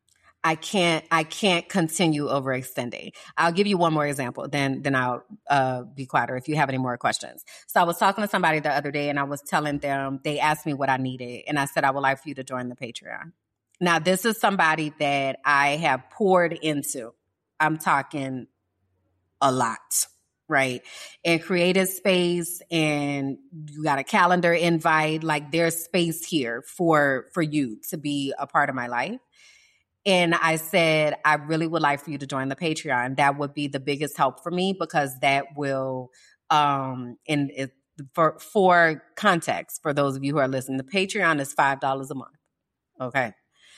I can't, I can't continue overextending. I'll give you one more example, then, then I'll uh, be quieter if you have any more questions. So I was talking to somebody the other day and I was telling them, they asked me what I needed. And I said, I would like for you to join the Patreon. Now, this is somebody that I have poured into. I'm talking a lot, right? And created space, and you got a calendar invite. Like, there's space here for, for you to be a part of my life. And I said, I really would like for you to join the Patreon. That would be the biggest help for me, because that will, um, and it, for, for context, for those of you who are listening, the Patreon is five dollars a month. Okay.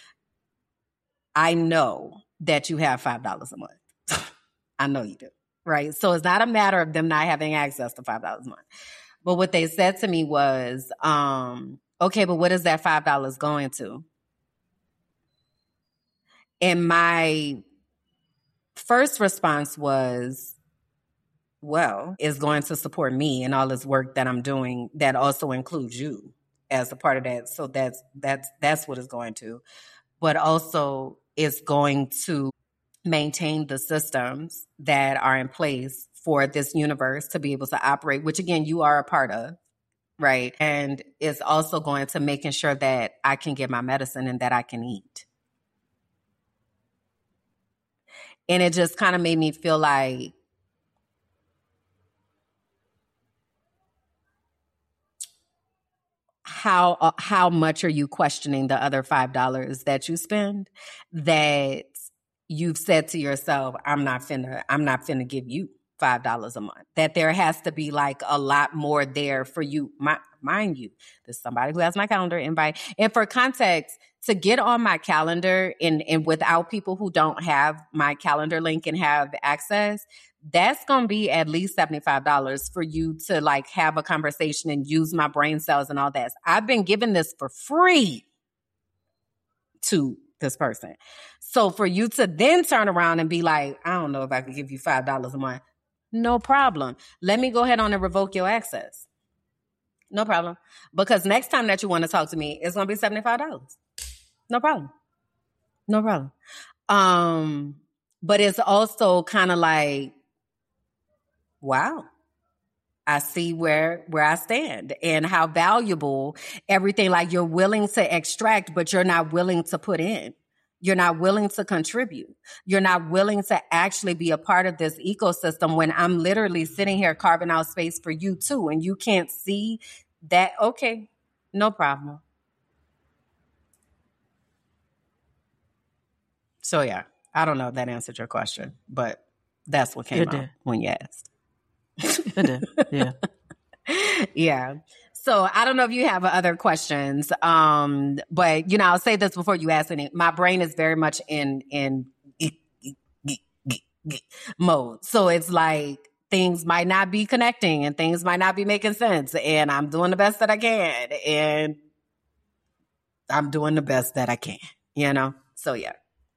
I know that you have five dollars a month. I know you do. Right. So it's not a matter of them not having access to five dollars a month. But what they said to me was, um, okay, but what is that five dollars going to? And my first response was, well, it's going to support me and all this work that I'm doing that also includes you as a part of that. So that's that's that's what it's going to. But also it's going to maintain the systems that are in place for this universe to be able to operate, which again, you are a part of, right? And it's also going to making sure that I can get my medicine and that I can eat. And it just kind of made me feel like, how uh, how much are you questioning the other five dollars that you spend, that you've said to yourself, I'm not finna, I'm not finna give you five dollars a month. That there has to be like a lot more there for you. My, mind you, there's somebody who has my calendar invite. And for context, to get on my calendar and, and without people who don't have my calendar link and have access, that's going to be at least seventy-five dollars for you to like have a conversation and use my brain cells and all that. I've been giving this for free to this person. So for you to then turn around and be like, I don't know if I could give you five dollars a month. No problem. Let me go ahead on and revoke your access. No problem. Because next time that you want to talk to me, it's going to be seventy-five dollars. No problem. No problem. Um, but it's also kind of like, wow, I see where, where I stand and how valuable everything, like you're willing to extract, but you're not willing to put in. You're not willing to contribute. You're not willing to actually be a part of this ecosystem when I'm literally sitting here carving out space for you too. And you can't see that. Okay, no problem. So yeah, I don't know if that answered your question, but that's what came out when you asked. It did. Yeah. Yeah. So I don't know if you have other questions, um, but, you know, I'll say this before you ask any. My brain is very much in in mode. So it's like things might not be connecting and things might not be making sense. And I'm doing the best that I can. And I'm doing the best that I can, you know? So, yeah.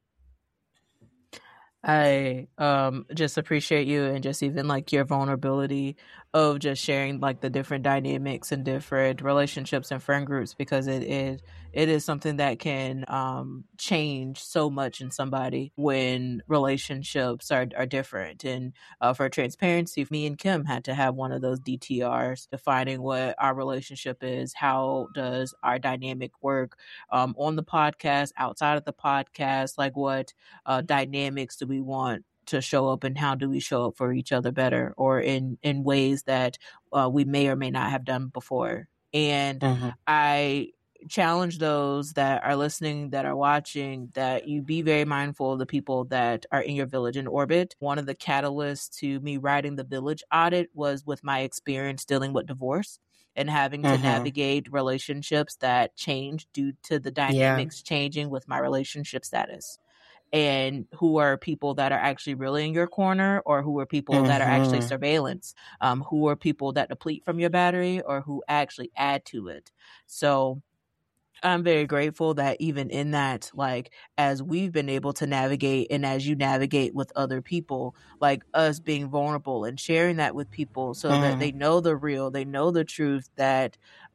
I um just appreciate you and just even like your vulnerability of just sharing like the different dynamics and different relationships and friend groups, because it is it is something that can um change so much in somebody when relationships are, are different. And uh, for transparency, me and Kim had to have one of those D T Rs defining what our relationship is. How does our dynamic work um, on the podcast, outside of the podcast? Like what uh, dynamics do we want to show up, and how do we show up for each other better, or in in ways that uh, we may or may not have done before. And mm-hmm. I challenge those that are listening, that are watching, that you be very mindful of the people that are in your village and orbit. One of the catalysts to me writing the Village Audit was with my experience dealing with divorce and having to mm-hmm. navigate relationships that change due to the dynamics yeah. changing with my relationship status. And who are people that are actually really in your corner, or who are people mm-hmm. that are actually surveillance, um, who are people that deplete from your battery, or who actually add to it. So I'm very grateful that even in that, like, as we've been able to navigate, and as you navigate with other people, like us being vulnerable and sharing that with people so mm-hmm. that they know the real, they know the truth, that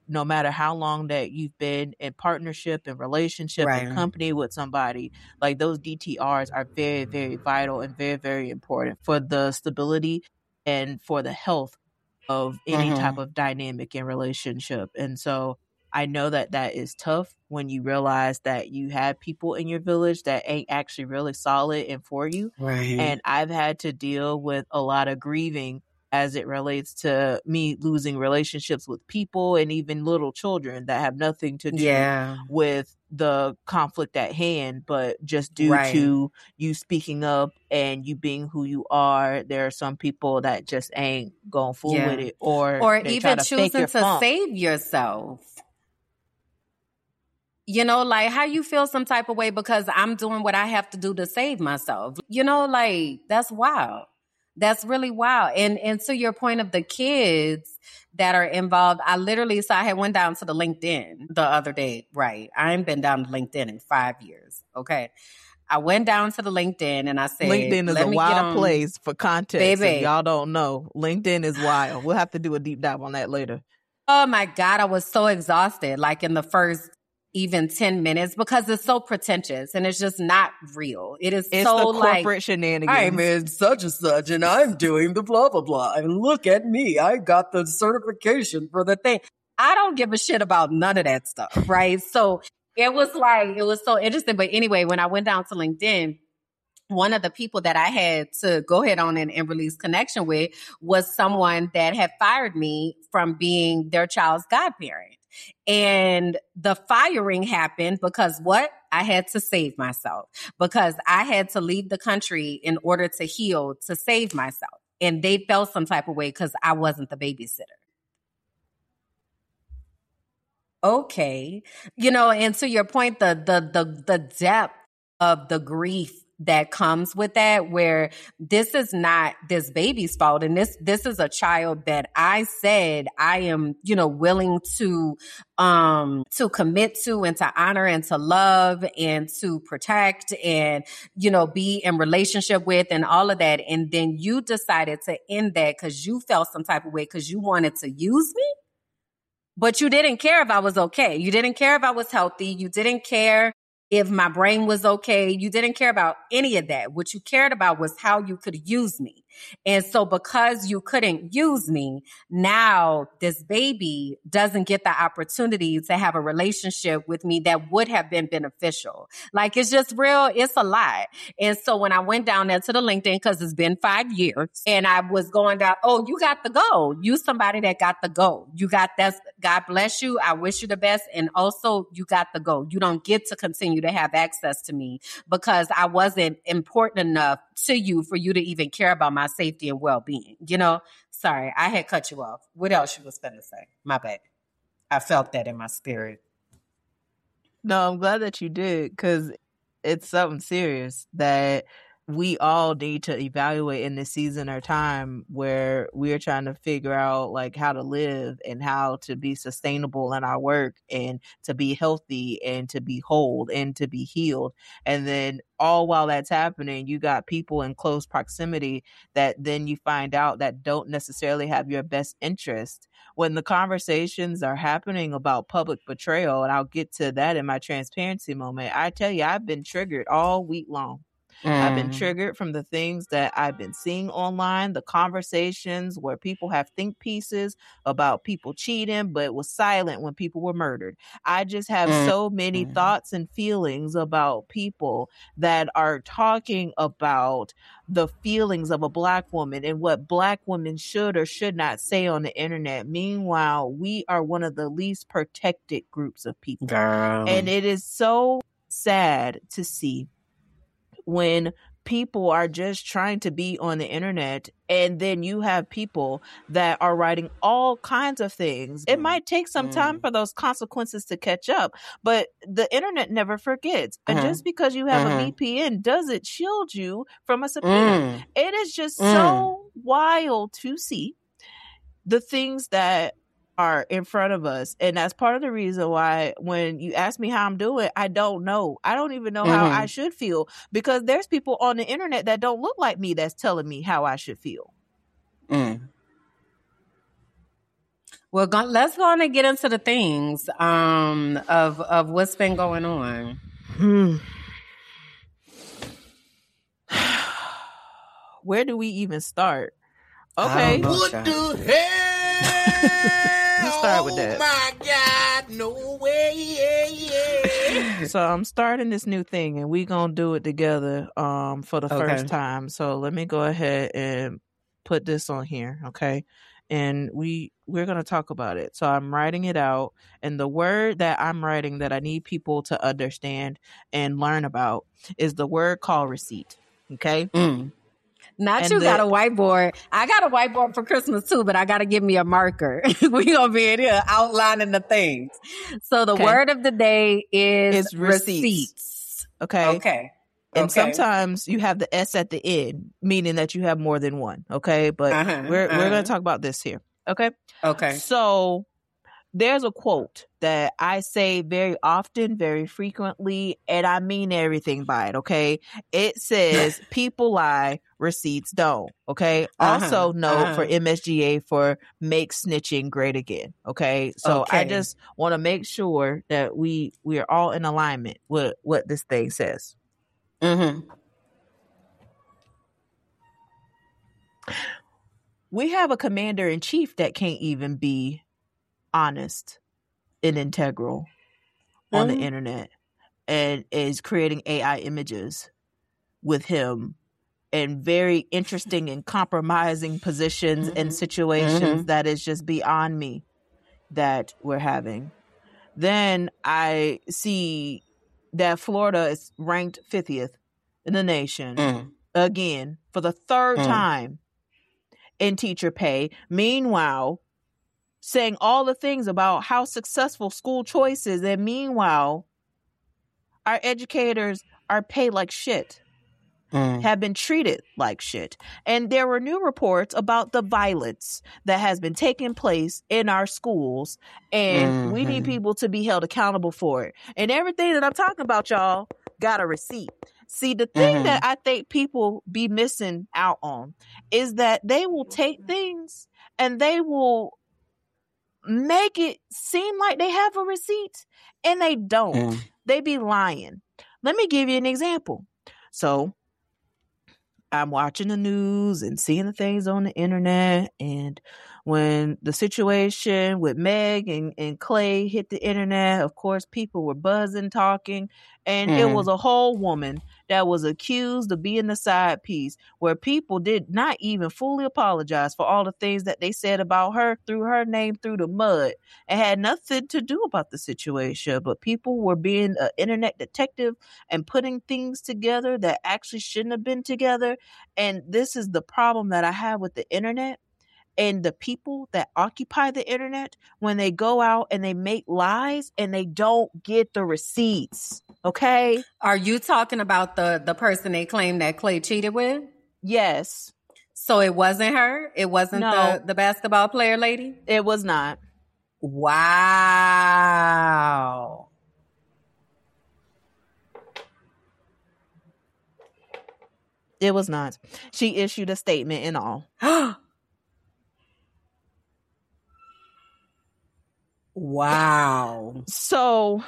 no matter how long that you've been in partnership and relationship Right. and company with somebody, like those D T Rs are very, very vital and very, very important for the stability and for the health of any Mhm. type of dynamic and relationship. And so I know that that is tough when you realize that you have people in your village that ain't actually really solid and for you. Right. And I've had to deal with a lot of grieving as it relates to me losing relationships with people and even little children that have nothing to do Yeah. with the conflict at hand, but just due Right. to you speaking up and you being who you are. There are some people that just ain't going fool with Yeah. it, or Or they try even to fake choosing your to funk. save yourself. You know, like how you feel some type of way because I'm doing what I have to do to save myself. You know, like that's wild. That's really wild. And and to your point of the kids that are involved, I literally, so I had went down to the LinkedIn the other day. Right. I ain't been down to LinkedIn in five years. Okay. I went down to the LinkedIn and I said, LinkedIn is let a me get wild on. place for context. If Baby. y'all don't know, LinkedIn is wild. We'll have to do a deep dive on that later. Oh my God, I was so exhausted, like in the first even ten minutes, because it's so pretentious and it's just not real. It is It's so the like, corporate shenanigans. I'm in such and such and I'm doing the blah, blah, blah. And look at me. I got the certification for the thing. I don't give a shit about none of that stuff, right? So it was like, it was so interesting. But anyway, when I went down to LinkedIn, one of the people that I had to go ahead on and, and release connection with was someone that had fired me from being their child's godparent. And the firing happened because what? I had to save myself, because I had to leave the country in order to heal, to save myself. And they felt some type of way because I wasn't the babysitter. Okay. You know, and to your point, the the the the depth of the grief that comes with that, where this is not this baby's fault. And this, this is a child that I said I am, you know, willing to, um, to commit to and to honor and to love and to protect and, you know, be in relationship with and all of that. And then you decided to end that because you felt some type of way because you wanted to use me. But you didn't care if I was okay. You didn't care if I was healthy. You didn't care if my brain was okay. You didn't care about any of that. What you cared about was how you could use me. And so because you couldn't use me, now this baby doesn't get the opportunity to have a relationship with me that would have been beneficial. Like, it's just real. It's a lot. And so when I went down there to the LinkedIn, because it's been five years and I was going down, oh, you got the go. You somebody that got the go. You got that. God bless you. I wish you the best. And also you got the go. You don't get to continue to have access to me because I wasn't important enough to you for you to even care about my safety and well-being. You know, sorry, I had cut you off. What else you was going to say? My bad. I felt that in my spirit. No, I'm glad that you did, because it's something serious that we all need to evaluate in this season or time where we're trying to figure out like how to live and how to be sustainable in our work and to be healthy and to be whole and to be healed. And then all while that's happening, you got people in close proximity that then you find out that don't necessarily have your best interest. When the conversations are happening about public betrayal, and I'll get to that in my transparency moment, I tell you, I've been triggered all week long. Mm. I've been triggered from the things that I've been seeing online, the conversations where people have think pieces about people cheating, but was silent when people were murdered. I just have mm. so many mm. thoughts and feelings about people that are talking about the feelings of a Black woman and what Black women should or should not say on the internet. Meanwhile, we are one of the least protected groups of people. Girl. And it is so sad to see when people are just trying to be on the internet, and then you have people that are writing all kinds of things. It might take some time mm. for those consequences to catch up, but the internet never forgets. And uh-huh. just because you have uh-huh. a V P N doesn't shield you from a subpoena. Mm. It is just mm. so wild to see the things that are in front of us. And that's part of the reason why when you ask me how I'm doing, I don't know. I don't even know mm-hmm. how I should feel, because there's people on the internet that don't look like me that's telling me how I should feel. Mm. Well, go, let's go on and get into the things um, of of what's been going on. Hmm. Where do we even start? Okay. What the hell? Let's start with that. Oh my God, no way. Yeah, yeah. So I'm starting this new thing, and we gonna do it together um, for the Okay. first time. So let me go ahead and put this on here, okay? And we we're gonna talk about it. So I'm writing it out, and the word that I'm writing that I need people to understand and learn about is the word called receipt. Okay. Mm. Not And you the- got a whiteboard. I got a whiteboard for Christmas too, but I got to give me a marker. we gonna be in here outlining the things. So the Okay. word of the day is It's receipts. receipts. Okay. Okay. And Okay. sometimes you have the S at the end, meaning that you have more than one. Okay. But Uh-huh, we're uh-huh. we're gonna talk about this here. Okay. Okay. So there's a quote that I say very often, very frequently, and I mean everything by it. Okay. It says people lie, receipts don't. Okay. Uh-huh, Also note uh-huh. for M S G A for make snitching great again. Okay. So I Okay. just want to make sure that we we are all in alignment with what this thing says. Mm-hmm. We have a commander in chief that can't even be honest and integral on the Mhm. internet and is creating A I images with him in very interesting and compromising positions and Mhm. situations Mhm. that is just beyond me that we're having. Then I see that Florida is ranked fiftieth in the nation Mm. again for the third Mm. time in teacher pay. Meanwhile, saying all the things about how successful school choice is, and meanwhile, our educators are paid like shit, Mm. have been treated like shit. And there were new reports about the violence that has been taking place in our schools, and we need Mhm. people to be held accountable for it. And everything that I'm talking about, y'all, got a receipt. See, the thing Mhm. that I think people be missing out on is that they will take things and they will make it seem like they have a receipt, and they don't. Mm. They be lying. Let me give you an example. So I'm watching the news and seeing the things on the internet, and when the situation with Meg and, and Clay hit the internet, of course, people were buzzing, talking, and it Mm. was a whole woman that was accused of being the side piece, where people did not even fully apologize for all the things that they said about her, threw her name through the mud, and had nothing to do about the situation. But people were being an internet detective and putting things together that actually shouldn't have been together. And this is the problem that I have with the internet and the people that occupy the internet when they go out and they make lies and they don't get the receipts. Okay? Are you talking about the the person they claim that Clay cheated with? Yes. So it wasn't her? It wasn't No. the, the basketball player lady? It was not. Wow. It was not. She issued a statement and all. Wow. So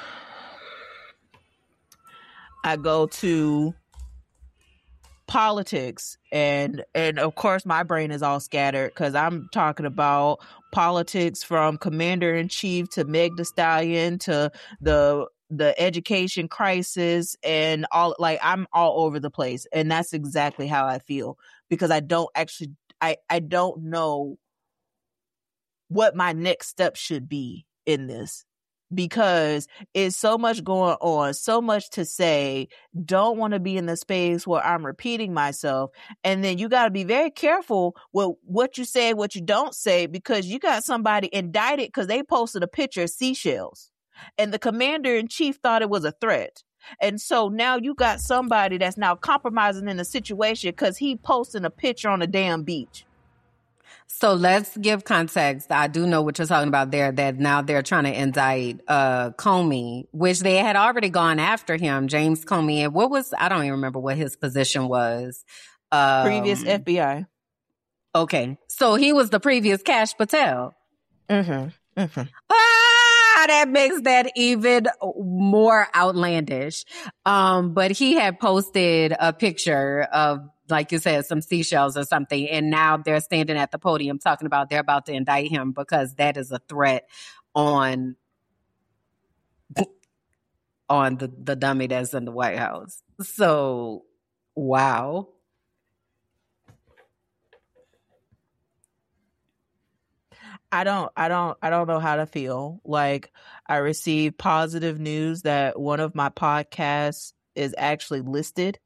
I go to politics, and and of course my brain is all scattered because I'm talking about politics from commander in chief to Meg Thee Stallion to the the education crisis, and all, like, I'm all over the place. And that's exactly how I feel, because I don't actually I I don't know what my next step should be in this, because it's so much going on, so much to say. Don't want to be in the space where I'm repeating myself. And then you got to be very careful with what you say, what you don't say, because you got somebody indicted because they posted a picture of seashells and the commander in chief thought it was a threat. And so now you got somebody that's now compromising in the situation because he posting a picture on a damn beach. So let's give context. I do know what you're talking about there, that now they're trying to indict uh, Comey, which they had already gone after him, James Comey. And what was, I don't even remember what his position was. Um, Previous F B I. Okay. So he was the previous Kash Patel. Mm-hmm. Mm-hmm. Ah, that makes that even more outlandish. Um, but he had posted a picture of, like you said, some seashells or something, and now they're standing at the podium talking about they're about to indict him because that is a threat on on the, the dummy that's in the White House. So, wow. I don't I don't I don't know how to feel. Like, I received positive news that one of my podcasts is actually listed.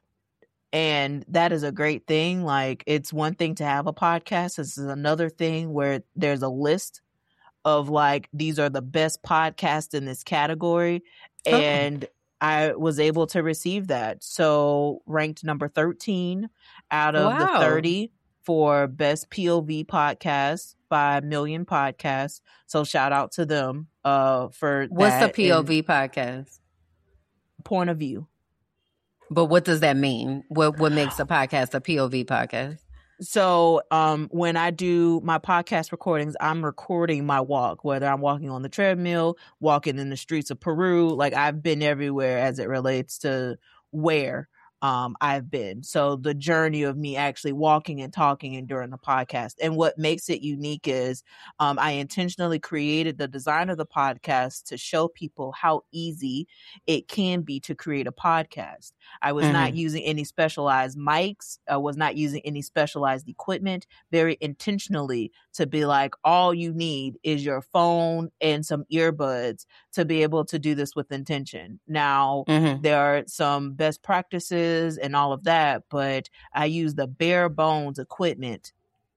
And that is a great thing. Like, it's one thing to have a podcast. This is another thing where there's a list of, like, these are the best podcasts in this category. Oh. And I was able to receive that. So ranked number thirteen out of the Wow. thirty for best P O V podcast by Million Podcasts. So shout out to them uh, for What's the that. P O V and podcast? Point of view. But what does that mean? What what makes a podcast a P O V podcast? So um, when I do my podcast recordings, I'm recording my walk, whether I'm walking on the treadmill, walking in the streets of Peru. Like, I've been everywhere as it relates to where um, I've been. So the journey of me actually walking and talking and during the podcast. And what makes it unique is um, I intentionally created the design of the podcast to show people how easy it can be to create a podcast. I was not Mhm. using any specialized mics. I was not using any specialized equipment, very intentionally, to be like, all you need is your phone and some earbuds to be able to do this with intention. Now, Mhm. there are some best practices and all of that, but I use the bare bones equipment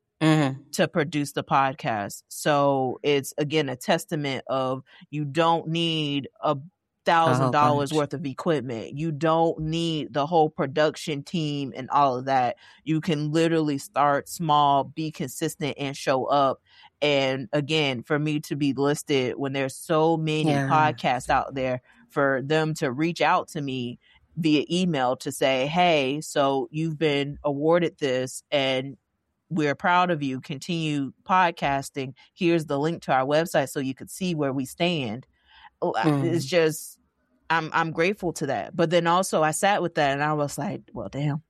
Mhm. to produce the podcast. So it's, again, a testament of you don't need a thousand whole dollars bunch. worth of equipment. You don't need the whole production team and all of that. You can literally start small, be consistent, and show up. And again, for me to be listed when there's so many Yeah. podcasts out there, for them to reach out to me via email to say, hey, so you've been awarded this and we're proud of you. Continue podcasting. Here's the link to our website so you could see where we stand. Oh, I- Mm. It's just, I'm I'm grateful to that. But then also I sat with that and I was like, well, damn.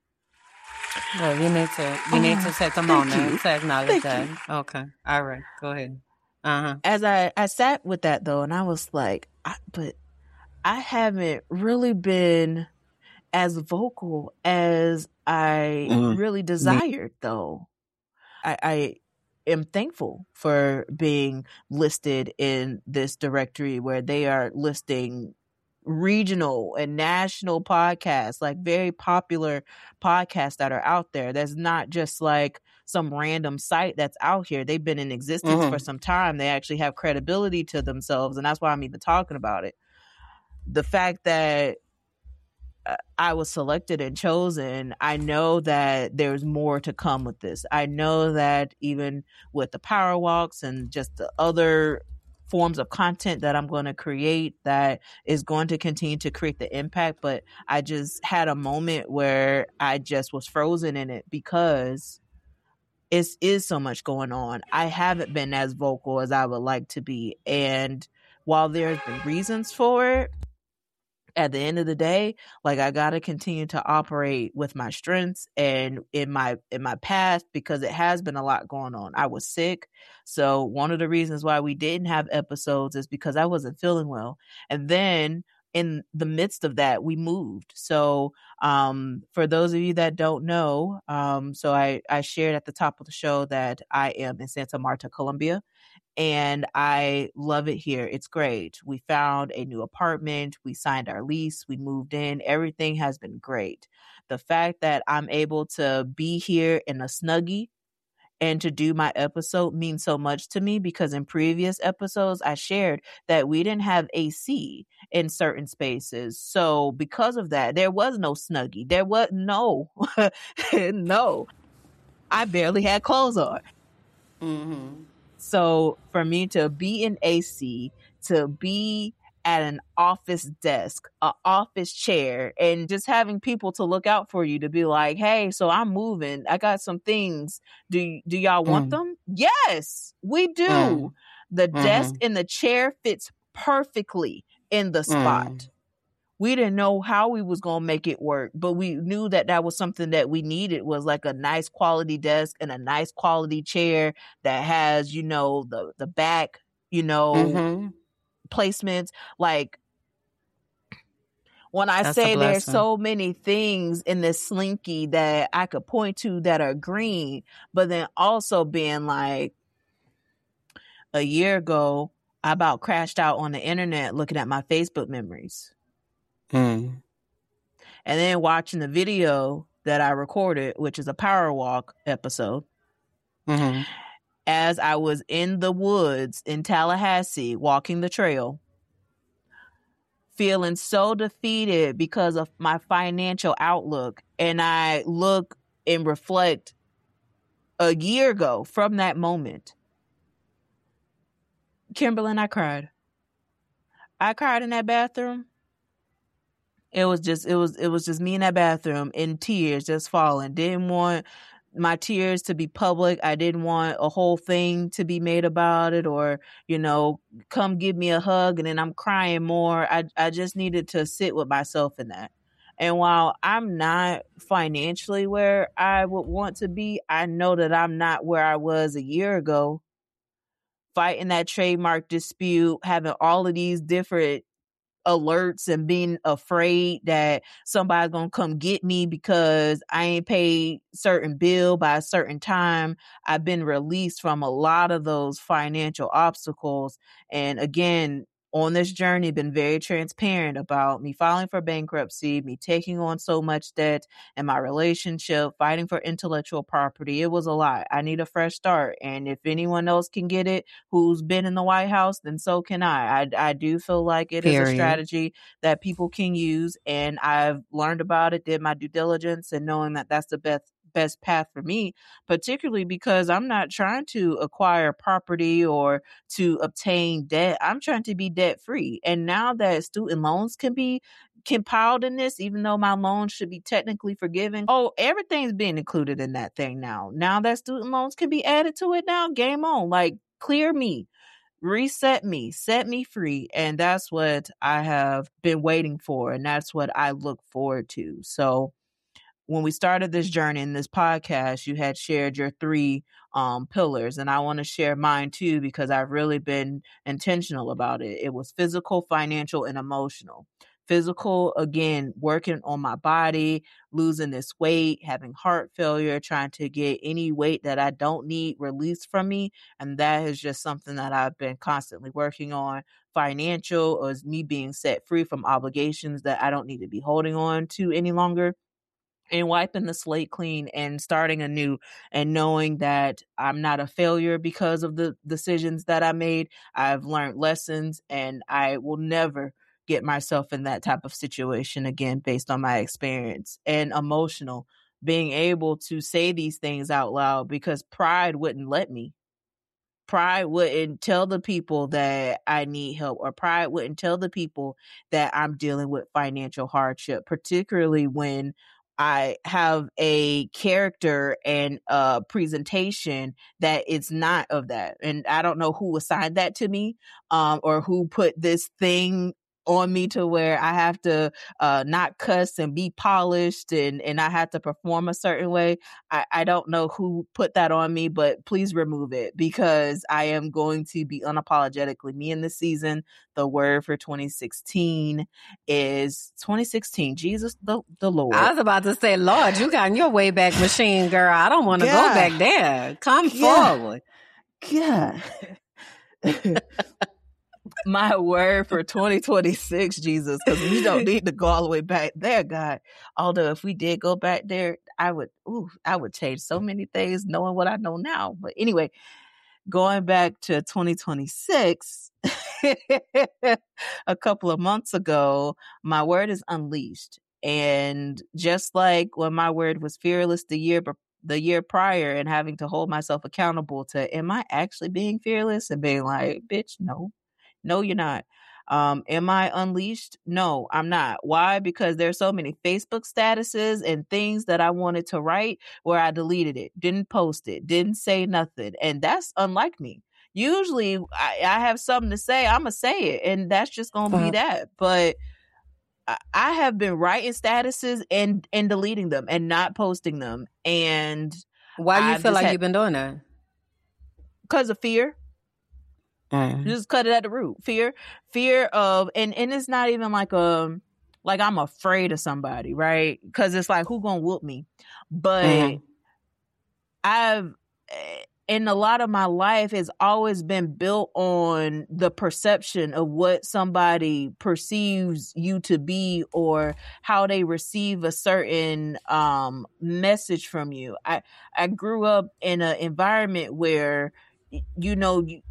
Well, you need to you need to take a Thank moment you. to acknowledge Thank that. Okay. All right. Go ahead. Uh-huh. As I, I sat with that though, and I was like, I, but I haven't really been as vocal as I Mm. really desired though. I, I am thankful for being listed in this directory where they are listing regional and national podcasts, like very popular podcasts that are out there. That's not just like some random site that's out here. They've been in existence for Mhm. some time. They actually have credibility to themselves, and that's why I'm even talking about it. The fact that uh, I was selected and chosen, I know that there's more to come with this. I know that even with the power walks and just the other forms of content that I'm going to create, that is going to continue to create the impact. But I just had a moment where I just was frozen in it because it is so much going on. I haven't been as vocal as I would like to be. And while there's been reasons for it, at the end of the day, like, I got to continue to operate with my strengths and in my in my path, because it has been a lot going on. I was sick. So one of the reasons why we didn't have episodes is because I wasn't feeling well. And then in the midst of that, we moved. So um, for those of you that don't know, um, so I, I shared at the top of the show that I am in Santa Marta, Colombia. And I love it here. It's great. We found a new apartment. We signed our lease. We moved in. Everything has been great. The fact that I'm able to be here in a Snuggie and to do my episode means so much to me, because in previous episodes, I shared that we didn't have A C in certain spaces. So because of that, there was no Snuggie. There was no, no. I barely had clothes on. Mhm. So for me to be in A C, to be at an office desk, an office chair, and just having people to look out for you, to be like, hey, so I'm moving. I got some things. Do do y'all want Mm. them? Yes, we do. Mm. The desk Mm-hmm. and the chair fits perfectly in the spot. Mm. We didn't know how we was going to make it work, but we knew that that was something that we needed, was like a nice quality desk and a nice quality chair that has, you know, the, the back, you know, Mm-hmm. placements. Like, when I That's a say there's blessing. so many things in this Slinky that I could point to that are green, but then also being like, a year ago, I about crashed out on the internet looking at my Facebook memories. Mm. And then watching the video that I recorded, which is a power walk episode, Mm-hmm. as I was in the woods in Tallahassee walking the trail, feeling so defeated because of my financial outlook. And I look and reflect a year ago from that moment. Kimberlyn, I cried. I cried in that bathroom. It was just, it was, it was just me in that bathroom in tears, just falling. Didn't want my tears to be public. I didn't want a whole thing to be made about it, or, you know, come give me a hug and then I'm crying more. I, I just needed to sit with myself in that. And while I'm not financially where I would want to be, I know that I'm not where I was a year ago, fighting that trademark dispute, having all of these different alerts and being afraid that somebody's gonna come get me because I ain't paid certain bill by a certain time. I've been released from a lot of those financial obstacles. And again, on this journey, been very transparent about me filing for bankruptcy, me taking on so much debt, and my relationship, fighting for intellectual property. It was a lot. I need a fresh start. And if anyone else can get it who's been in the White House, then so can I. I, I do feel like it Period. is a strategy that people can use. And I've learned about it, did my due diligence, and knowing that that's the best best path for me, particularly because I'm not trying to acquire property or to obtain debt. I'm trying to be debt free. And now that student loans can be compiled in this, even though my loans should be technically forgiven, oh, everything's being included in that thing now. Now that student loans can be added to it now, game on. Like, clear me, reset me, set me free. And that's what I have been waiting for. And that's what I look forward to. So when we started this journey in this podcast, you had shared your three um, pillars, and I want to share mine too, because I've really been intentional about it. It was physical, financial, and emotional. Physical, again, working on my body, losing this weight, having heart failure, trying to get any weight that I don't need released from me. And that is just something that I've been constantly working on. Financial is me being set free from obligations that I don't need to be holding on to any longer, and wiping the slate clean and starting anew, and knowing that I'm not a failure because of the decisions that I made. I've learned lessons, and I will never get myself in that type of situation again based on my experience. And emotional, being able to say these things out loud because pride wouldn't let me. Pride wouldn't tell the people that I need help, or pride wouldn't tell the people that I'm dealing with financial hardship, particularly when I have a character and a presentation that it's not of that. And I don't know who assigned that to me, um, or who put this thing on me to where I have to uh, not cuss and be polished, and, and I have to perform a certain way. I, I don't know who put that on me, but please remove it, because I am going to be unapologetically me in this season. The word for twenty sixteen is twenty sixteen. Jesus the, the Lord. I was about to say, Lord, you got in your way back machine, girl. I don't want to Yeah. go back there. Come Yeah. forward. God. My word for twenty twenty-six, Jesus, because we don't need to go all the way back there, God. Although if we did go back there, I would, ooh, I would change so many things knowing what I know now. But anyway, going back to twenty twenty-six, a couple of months ago, my word is unleashed. And just like when my word was fearless the year before, the year prior, and having to hold myself accountable to, am I actually being fearless? And being like, bitch, no, no, you're not. Um, am I unleashed? No, I'm not. Why? Because there's so many Facebook statuses and things that I wanted to write where I deleted it, didn't post it, didn't say nothing. And that's unlike me. usually I, I have something to say, I'm gonna say it, and that's just gonna be that. But I, I have been writing statuses and and deleting them and not posting them. And why do you I've feel just like had- you've been doing that? Because of fear. Mm. Just cut it at the root. Fear, fear of, and, and it's not even like a, like I'm afraid of somebody, right? Because it's like, who gonna whoop me? But Mm. I've, in a lot of my life, has always been built on the perception of what somebody perceives you to be or how they receive a certain um, message from you. I, I grew up in an environment where, you know, you,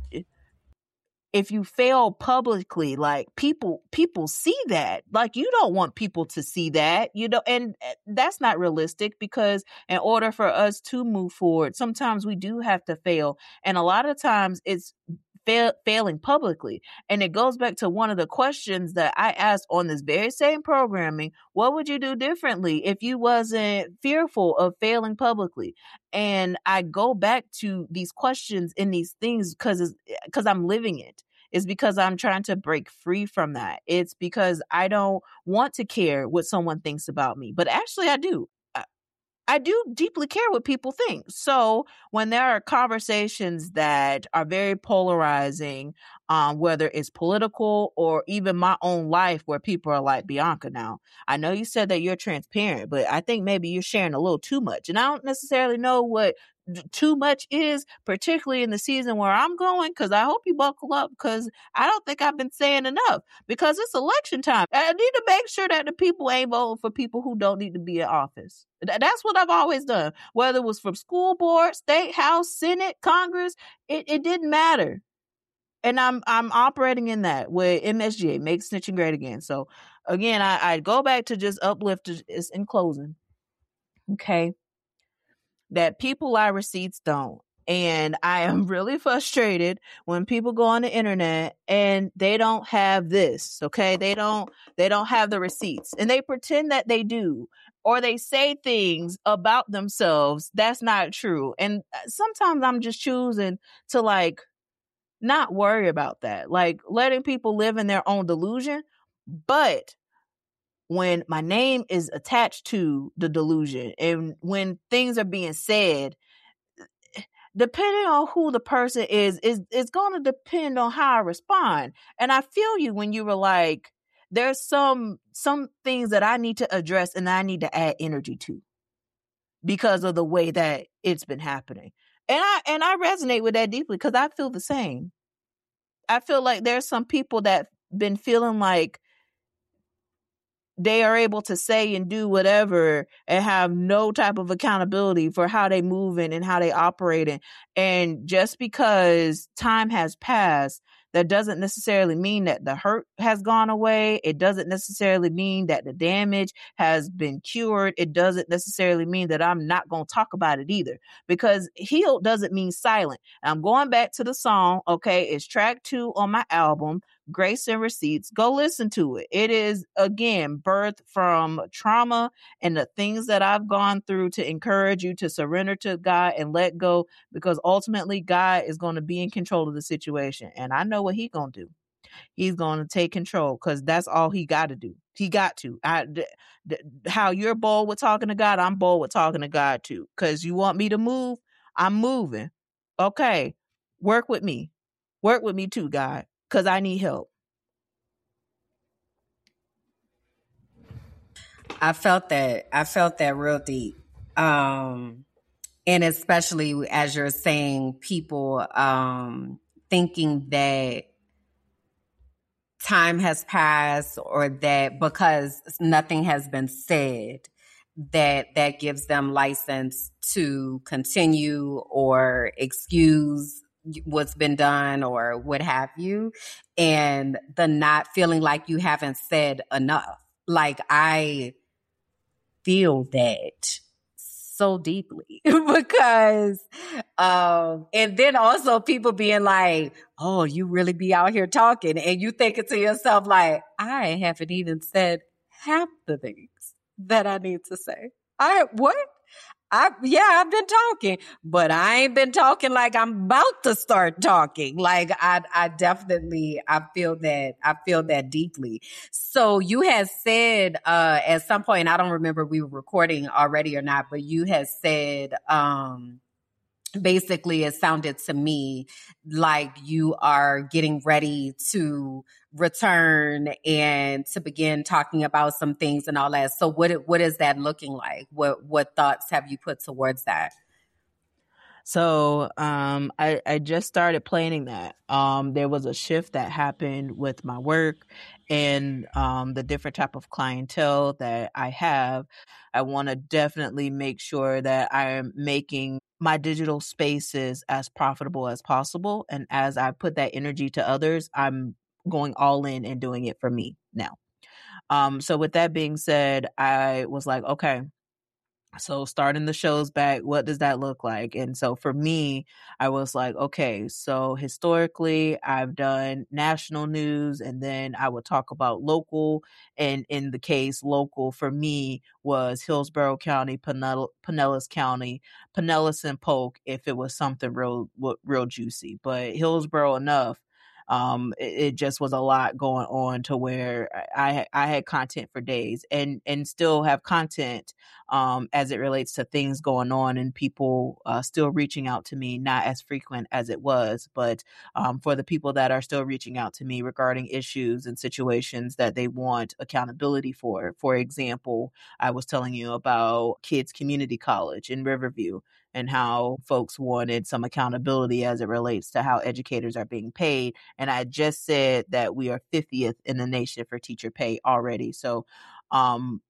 if you fail publicly, like people, people see that. Like you don't want people to see that, you know, and that's not realistic because in order for us to move forward, sometimes we do have to fail. And a lot of times it's fail, failing publicly. And it goes back to one of the questions that I asked on this very same programming. What would you do differently if you wasn't fearful of failing publicly? And I go back to these questions and these things because because I'm living it. It's because I'm trying to break free from that. It's because I don't want to care what someone thinks about me. But actually, I do. I, I do deeply care what people think. So when there are conversations that are very polarizing, um, whether it's political or even my own life where people are like, Bianca, now, I know you said that you're transparent, but I think maybe you're sharing a little too much. And I don't necessarily know what too much is, particularly in the season where I'm going, because I hope you buckle up because I don't think I've been saying enough because it's election time. I need to make sure that the people ain't voting for people who don't need to be in office. That's what I've always done, whether it was from school board, state house, Senate, Congress, it, it didn't matter. And I'm I'm operating in that with M S G A, Make Snitching Great Again. So again, I, I go back to just uplift is in closing. Okay. That people lie, receipts don't. And I am really frustrated when people go on the internet and they don't have this, okay? They don't they don't have the receipts and they pretend that they do, or they say things about themselves that's not true. And sometimes I'm just choosing to like not worry about that. Like letting people live in their own delusion, but when my name is attached to the delusion and when things are being said, depending on who the person is, is it's going to depend on how I respond. And I feel you when you were like, there's some some things that I need to address and I need to add energy to because of the way that it's been happening. And I and I resonate with that deeply because I feel the same. I feel like there's some people that been feeling like they are able to say and do whatever and have no type of accountability for how they moving and how they operating. And just because time has passed, that doesn't necessarily mean that the hurt has gone away. It doesn't necessarily mean that the damage has been cured. It doesn't necessarily mean that I'm not going to talk about it either, because healed doesn't mean silent. And I'm going back to the song. Okay. It's track two on my album, Grace and Receipts. Go listen to it. It is, again, birthed from trauma and the things that I've gone through to encourage you to surrender to God and let go, because ultimately God is going to be in control of the situation. And I know what he's going to do. He's going to take control because that's all he got to do. He got to. I, d- d- how you're bold with talking to God, I'm bold with talking to God too. Because you want me to move, I'm moving. Okay. Work with me. Work with me too, God, because I need help. I felt that. I felt that real deep. Um, and especially as you're saying, people um, thinking that time has passed or that because nothing has been said, that that gives them license to continue or excuse what's been done or what have you. And the not feeling like you haven't said enough. Like I feel that so deeply because um and then also people being like, oh, you really be out here talking, and you thinking to yourself like, I haven't even said half the things that I need to say. I what I yeah, I've been talking, but I ain't been talking like I'm about to start talking. Like I I definitely I feel that I feel that deeply. So you had said uh at some point, I don't remember we were recording already or not, but you had said um basically it sounded to me like you are getting ready to return and to begin talking about some things and all that. So what what is that looking like? What what thoughts have you put towards that? So um, I, I just started planning that. Um, there was a shift that happened with my work and um, the different type of clientele that I have. I want to definitely make sure that I am making my digital spaces as profitable as possible. And as I put that energy to others, I'm going all in and doing it for me now. Um, so with that being said, I was like, okay, so starting the shows back, what does that look like? And so for me, I was like, okay, so historically I've done national news and then I would talk about local. And in the case local for me was Hillsborough County, Pinell- Pinellas County, Pinellas and Polk if it was something real, real juicy, but Hillsborough enough. Um, it, it just was a lot going on to where I, I had content for days and, and still have content um, as it relates to things going on and people uh, still reaching out to me, not as frequent as it was, but um, for the people that are still reaching out to me regarding issues and situations that they want accountability for. For example, I was telling you about Kids Community College in Riverview and how folks wanted some accountability as it relates to how educators are being paid. And I just said that we are fiftieth in the nation for teacher pay already. So, um,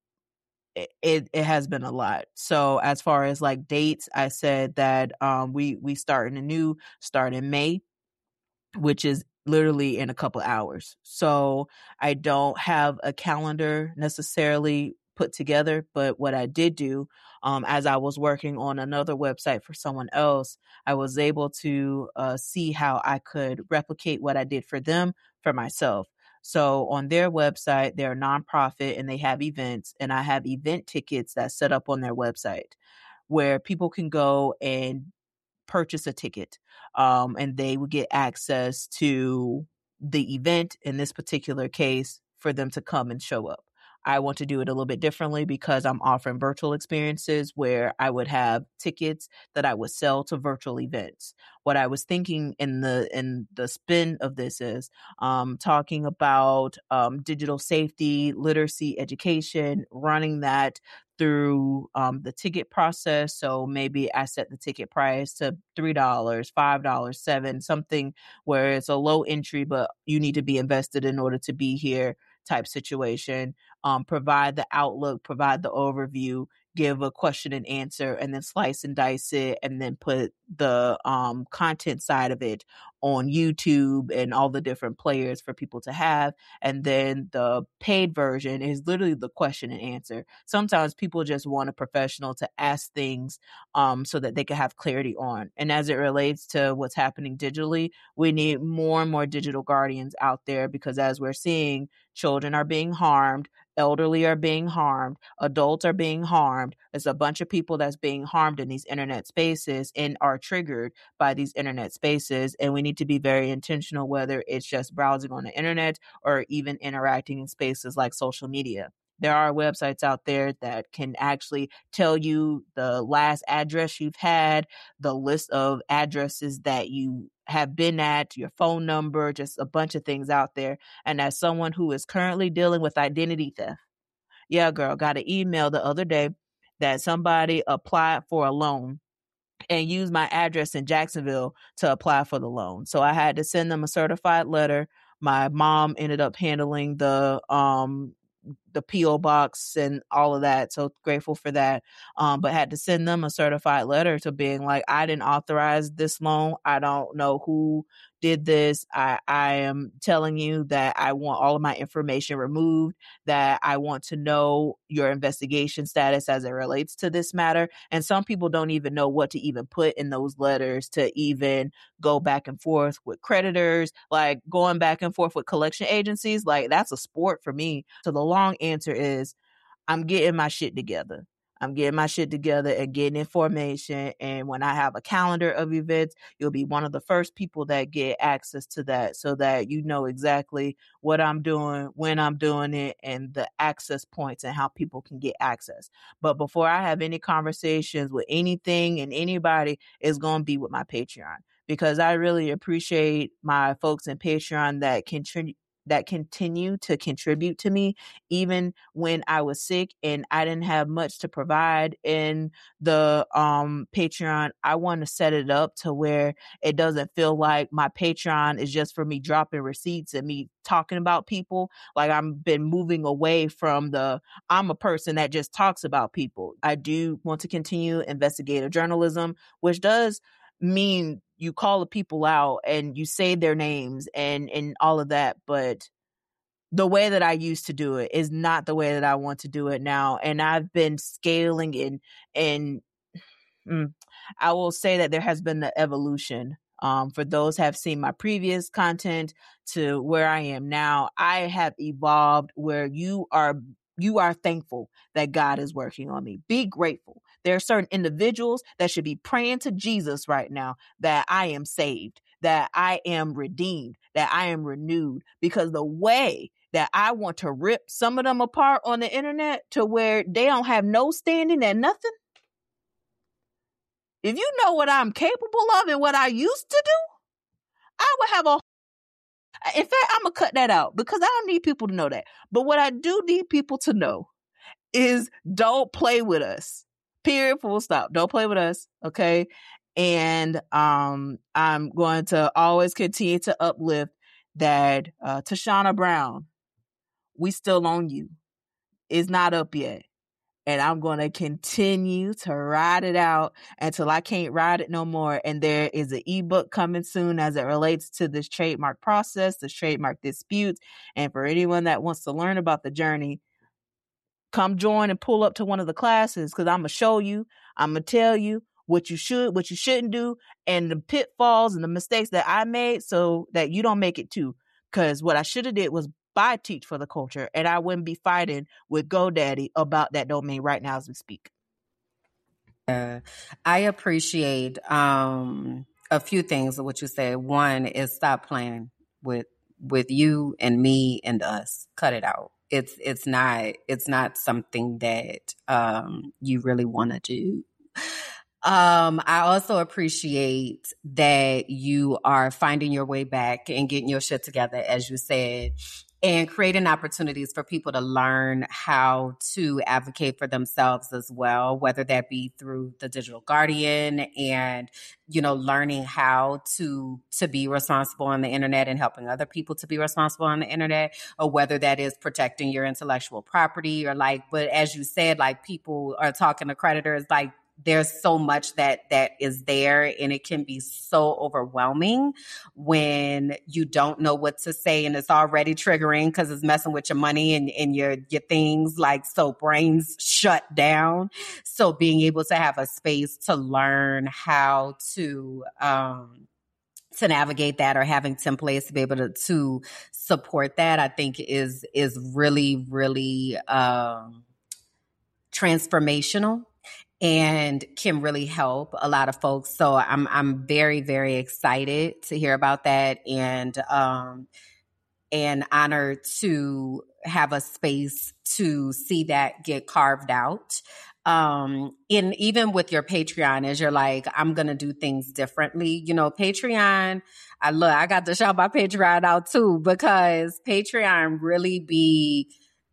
it it has been a lot. So as far as like dates, I said that um we we start in a new start in May, which is literally in a couple hours. So I don't have a calendar necessarily put together, but what I did do um, as I was working on another website for someone else, I was able to uh, see how I could replicate what I did for them for myself. So on their website, they're a nonprofit and they have events, and I have event tickets that set up on their website where people can go and purchase a ticket um, and they would get access to the event in this particular case for them to come and show up. I want to do it a little bit differently because I'm offering virtual experiences where I would have tickets that I would sell to virtual events. What I was thinking in the in the spin of this is um, talking about um, digital safety, literacy, education, running that through um, the ticket process. So maybe I set the ticket price to three dollars, five dollars, seven dollars, something where it's a low entry, but you need to be invested in order to be here type situation. Um, provide the outlook, provide the overview, give a question and answer, and then slice and dice it, and then put the um, content side of it on YouTube and all the different players for people to have. And then the paid version is literally the question and answer. Sometimes people just want a professional to ask things um, so that they can have clarity on. And as it relates to what's happening digitally, we need more and more digital guardians out there because as we're seeing, children are being harmed, elderly are being harmed, adults are being harmed. There's a bunch of people that's being harmed in these internet spaces and are triggered by these internet spaces. And we need to be very intentional, whether it's just browsing on the internet or even interacting in spaces like social media. There are websites out there that can actually tell you the last address you've had, the list of addresses that you have been at, your phone number, just a bunch of things out there. And as someone who is currently dealing with identity theft, yeah, girl, got an email the other day that somebody applied for a loan and used my address in Jacksonville to apply for the loan. So I had to send them a certified letter. My mom ended up handling the um the P O box and all of that. So grateful for that. Um, but had to send them a certified letter to being like, I didn't authorize this loan. I don't know who did this. I, I am telling you that I want all of my information removed, that I want to know your investigation status as it relates to this matter. And some people don't even know what to even put in those letters to even go back and forth with creditors, like going back and forth with collection agencies. Like that's a sport for me. So the long answer is I'm getting my shit together. I'm getting my shit together and getting information. And when I have a calendar of events, you'll be one of the first people that get access to that, so that you know exactly what I'm doing, when I'm doing it, and the access points and how people can get access. But before I have any conversations with anything and anybody, it's going to be with my Patreon, because I really appreciate my folks in Patreon that contribute that continue to contribute to me, even when I was sick and I didn't have much to provide in the um, Patreon. I want to set it up to where it doesn't feel like my Patreon is just for me dropping receipts and me talking about people. Like, I've been moving away from the, I'm a person that just talks about people. I do want to continue investigative journalism, which does mean you call the people out and you say their names and, and all of that. But the way that I used to do it is not the way that I want to do it now. And I've been scaling and, and mm, I will say that there has been the evolution. Um, for those who have seen my previous content to where I am now, I have evolved where you are you are thankful that God is working on me. Be grateful. There are certain individuals that should be praying to Jesus right now that I am saved, that I am redeemed, that I am renewed, because the way that I want to rip some of them apart on the internet to where they don't have no standing at nothing. If you know what I'm capable of and what I used to do, I would have a In fact, I'm going to cut that out because I don't need people to know that. But what I do need people to know is don't play with us. Period. Full stop. Don't play with us. Okay. And um, I'm going to always continue to uplift that uh, Tashana Brown, we still on you. It's not up yet. And I'm going to continue to ride it out until I can't ride it no more. And there is an ebook coming soon as it relates to this trademark process, this trademark disputes. And for anyone that wants to learn about the journey, come join and pull up to one of the classes, because I'm going to show you, I'm going to tell you what you should, what you shouldn't do, and the pitfalls and the mistakes that I made so that you don't make it too. Because what I should have did was buy Teach for the Culture, and I wouldn't be fighting with GoDaddy about that domain right now as we speak. Uh, I appreciate um, a few things of what you said. One is stop playing with with you and me and us. Cut it out. It's it's not it's not something that um, you really want to do. Um, I also appreciate that you are finding your way back and getting your shit together, as you said, and creating opportunities for people to learn how to advocate for themselves as well, whether that be through the Digital Guardian and, you know, learning how to, to be responsible on the internet and helping other people to be responsible on the internet, or whether that is protecting your intellectual property or like, but as you said, like people are talking to creditors, like, there's so much that that is there, and it can be so overwhelming when you don't know what to say, and it's already triggering because it's messing with your money and, and your your things, like, so brains shut down. So being able to have a space to learn how to um to navigate that, or having templates to be able to, to support that, I think is is really, really um transformational, and can really help a lot of folks. So I'm I'm very, very excited to hear about that, and um and honored to have a space to see that get carved out. Um, and even with your Patreon, as you're like, I'm gonna do things differently. You know, Patreon, I look, I got to shout my Patreon out too, because Patreon really be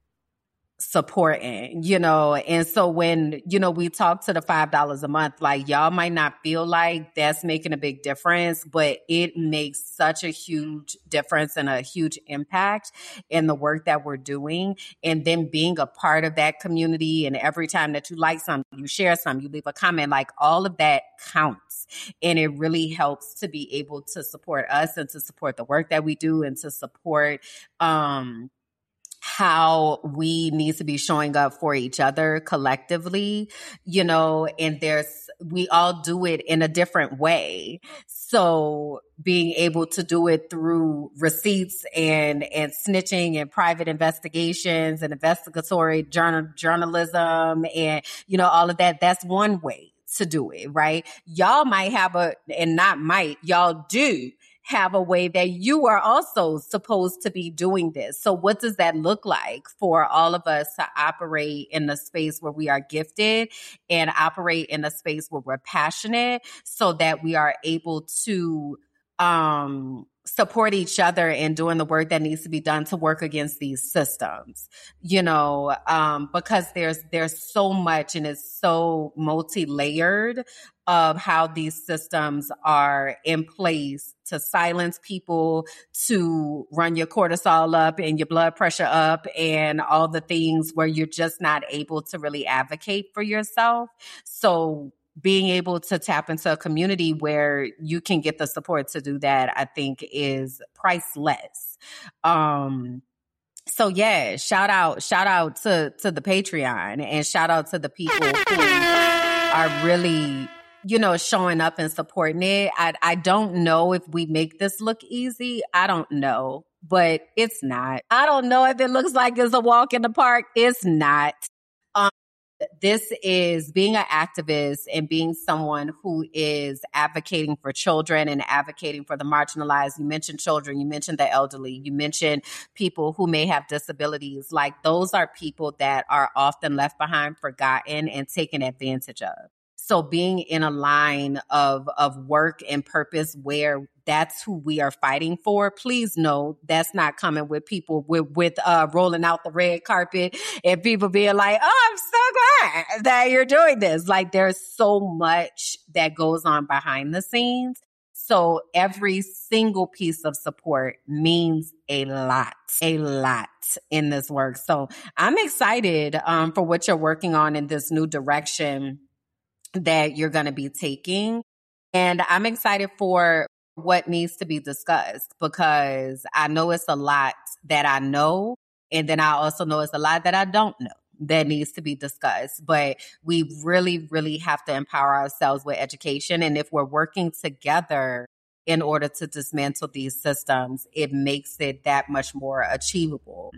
supporting, you know. And so when, you know, we talk to the five dollars a month, like, y'all might not feel like that's making a big difference, but it makes such a huge difference and a huge impact in the work that we're doing. And then being a part of that community, and every time that you like something, you share something, you leave a comment, like, all of that counts. And it really helps to be able to support us and to support the work that we do, and to support, um, how we need to be showing up for each other collectively, you know, and there's, we all do it in a different way. So being able to do it through receipts and, and snitching and private investigations and investigatory journal, journalism and, you know, all of that, that's one way to do it, right? Y'all might have a, and not might, y'all do have a way that you are also supposed to be doing this. So what does that look like for all of us to operate in a space where we are gifted and operate in a space where we're passionate so that we are able to um, support each other in doing the work that needs to be done to work against these systems, you know, um, because there's, there's so much and it's so multi-layered of how these systems are in place to silence people, to run your cortisol up and your blood pressure up and all the things where you're just not able to really advocate for yourself. So being able to tap into a community where you can get the support to do that, I think is priceless. Um, so yeah, shout out, shout out to, to the Patreon and shout out to the people who are really, you know, showing up and supporting it. I, I don't know if we make this look easy. I don't know, but it's not. I don't know if it looks like it's a walk in the park. It's not. Um, this is being an activist and being someone who is advocating for children and advocating for the marginalized. You mentioned children, you mentioned the elderly, you mentioned people who may have disabilities. Like those are people that are often left behind, forgotten, and taken advantage of. So being in a line of, of work and purpose where that's who we are fighting for, please know that's not coming with people with, with uh, rolling out the red carpet and people being like, oh, I'm so glad that you're doing this. Like there's so much that goes on behind the scenes. So every single piece of support means a lot, a lot in this work. So I'm excited um, for what you're working on in this new direction that you're going to be taking. And I'm excited for what needs to be discussed because I know it's a lot that I know. And then I also know it's a lot that I don't know that needs to be discussed. But we really, really have to empower ourselves with education. And if we're working together in order to dismantle these systems, it makes it that much more achievable.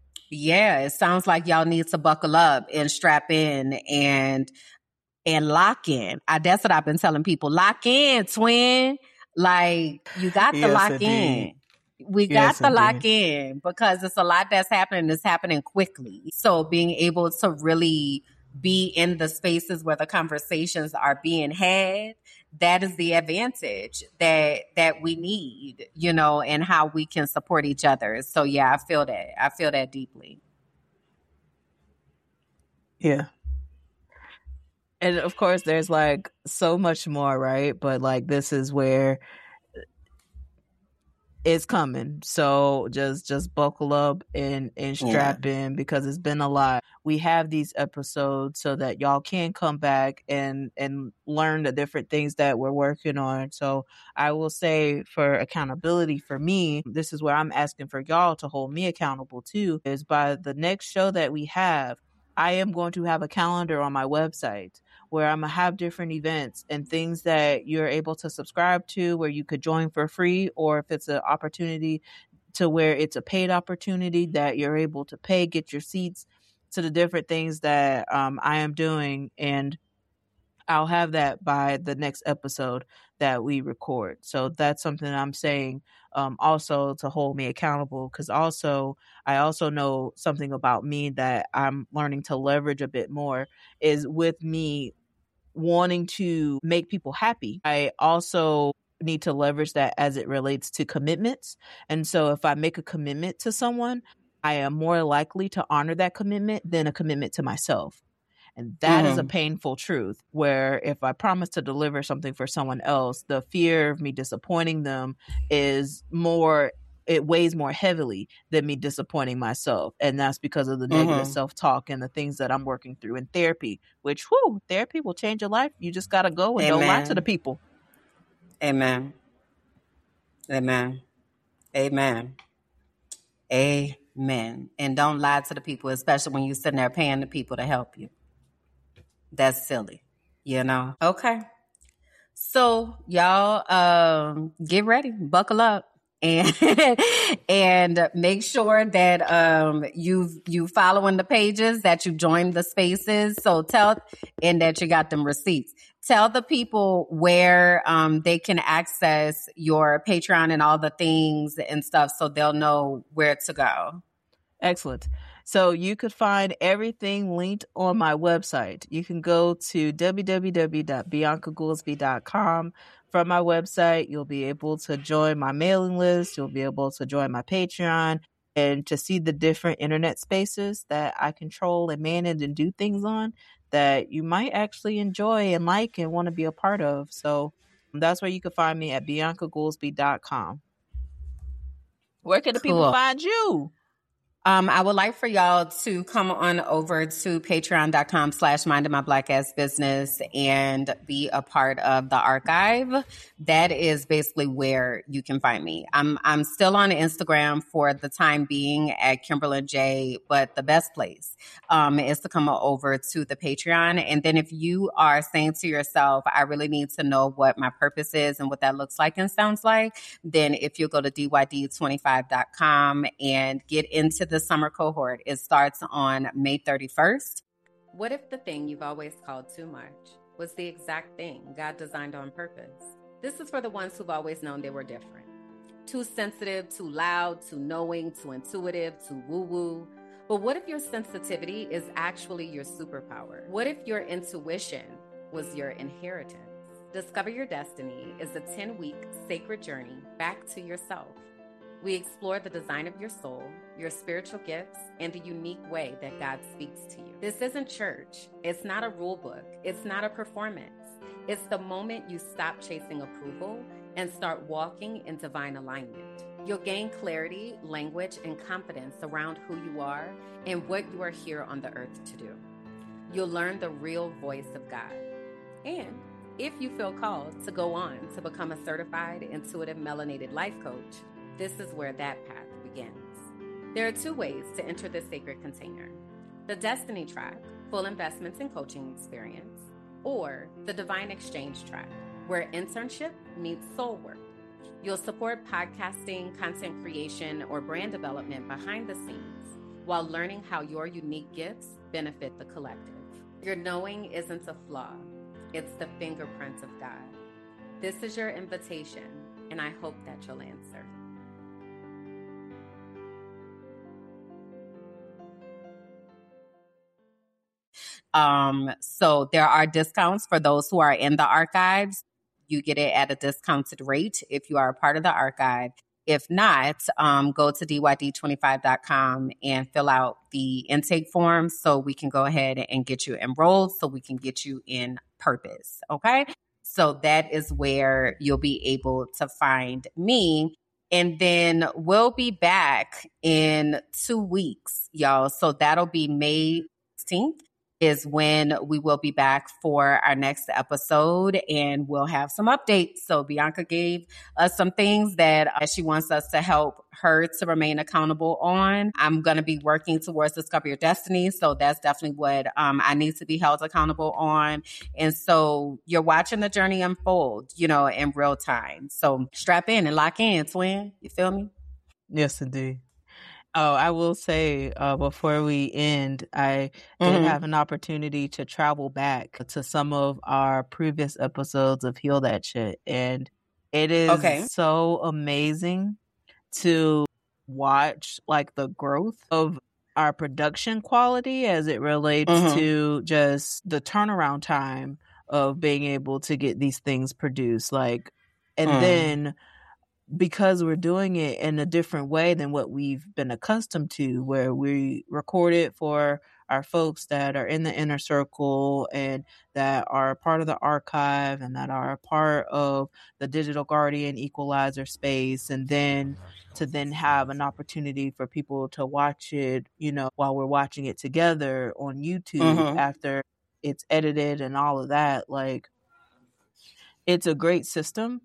Yeah, it sounds like y'all need to buckle up and strap in and And lock in. I, that's what I've been telling people. Lock in, twin. Like, you got to Yes, lock indeed. in. We got Yes, to indeed. lock in because it's a lot that's happening. It's happening quickly. So being able to really be in the spaces where the conversations are being had, that is the advantage that that we need, you know, and how we can support each other. So yeah, I feel that. I feel that deeply. Yeah. And of course, there's like so much more, right? But like, this is where it's coming. So just just buckle up and and strap yeah. in because it's been a lot. We have these episodes so that y'all can come back and and learn the different things that we're working on. So I will say for accountability for me, this is where I'm asking for y'all to hold me accountable too, is by the next show that we have, I am going to have a calendar on my website where I'm going to have different events and things that you're able to subscribe to where you could join for free, or if it's an opportunity to where it's a paid opportunity that you're able to pay, get your seats to the different things that um, I am doing. And I'll have that by the next episode that we record. So that's something I'm saying um, also to hold me accountable, because also I also know something about me that I'm learning to leverage a bit more is with me wanting to make people happy. I also need to leverage that as it relates to commitments. And so if I make a commitment to someone, I am more likely to honor that commitment than a commitment to myself. And that mm-hmm. is a painful truth, where if I promise to deliver something for someone else, the fear of me disappointing them is more, it weighs more heavily than me disappointing myself. And that's because of the mm-hmm. negative self-talk and the things that I'm working through in therapy, which, whoo, therapy will change your life. You just got to go and Amen. Don't lie to the people. Amen. Amen. Amen. Amen. men. And don't lie to the people, especially when you're sitting there paying the people to help you. That's silly, you know? Okay. So y'all um, get ready, buckle up. And and make sure that um you you following the pages, that you joined the spaces. So tell and that you got them receipts. Tell the people where um they can access your Patreon and all the things and stuff, so they'll know where to go. Excellent. So you could find everything linked on my website. You can go to w w w dot bianca goolsby dot com. From my website, you'll be able to join my mailing list. You'll be able to join my Patreon and to see the different internet spaces that I control and manage and do things on that you might actually enjoy and like and want to be a part of. So that's where you can find me at bianca goolsby dot com. Where can the Cool. people find you? Um, I would like for y'all to come on over to patreon.com slash minding my black ass business and be a part of the archive. That is basically where you can find me. I'm I'm still on Instagram for the time being at Kimberlyn J, but the best place um, is to come over to the Patreon. And then if you are saying to yourself, I really need to know what my purpose is and what that looks like and sounds like, then if you go to d y d twenty-five dot com and get into the summer cohort, it starts on May thirty-first. What if the thing you've always called too much was the exact thing God designed on purpose? This is for the ones who've always known they were different. Too sensitive, too loud, too knowing, too intuitive, too woo-woo. But what if your sensitivity is actually your superpower? What if your intuition was your inheritance? Discover Your Destiny is a ten-week sacred journey back to yourself. We explore the design of your soul, your spiritual gifts, and the unique way that God speaks to you. This isn't church. It's not a rule book. It's not a performance. It's the moment you stop chasing approval and start walking in divine alignment. You'll gain clarity, language, and confidence around who you are and what you are here on the earth to do. You'll learn the real voice of God. And if you feel called to go on to become a certified intuitive melanated life coach, this is where that path begins. There are two ways to enter this sacred container: the Destiny track, full investments and coaching experience, or the Divine Exchange track, where internship meets soul work. You'll support podcasting, content creation, or brand development behind the scenes while learning how your unique gifts benefit the collective. Your knowing isn't a flaw. It's the fingerprint of God. This is your invitation, and I hope that you'll answer. Um, so there are discounts for those who are in the archives. You get it at a discounted rate if you are a part of the archive. If not, um, go to d y d twenty-five dot com and fill out the intake form so we can go ahead and get you enrolled, so we can get you in purpose. Okay. So that is where you'll be able to find me. And then we'll be back in two weeks, y'all. So that'll be May sixteenth. Is when we will be back for our next episode, and we'll have some updates. So Bianca gave us some things that uh, she wants us to help her to remain accountable on. I'm going to be working towards Discover Your Destiny. So that's definitely what um, I need to be held accountable on. And so you're watching the journey unfold, you know, in real time. So strap in and lock in, twin. You feel me? Yes, indeed. Oh, I will say uh, before we end, I did Mhm. have an opportunity to travel back to some of our previous episodes of Heal That Shit. And it is Okay. so amazing to watch like the growth of our production quality as it relates Mhm. to just the turnaround time of being able to get these things produced. Like, and Mm. then because we're doing it in a different way than what we've been accustomed to, where we record it for our folks that are in the inner circle and that are part of the archive and that are a part of the Digital Guardian Equalizer space, and then to then have an opportunity for people to watch it, you know, while we're watching it together on YouTube Mhm. after it's edited and all of that. Like, it's a great system.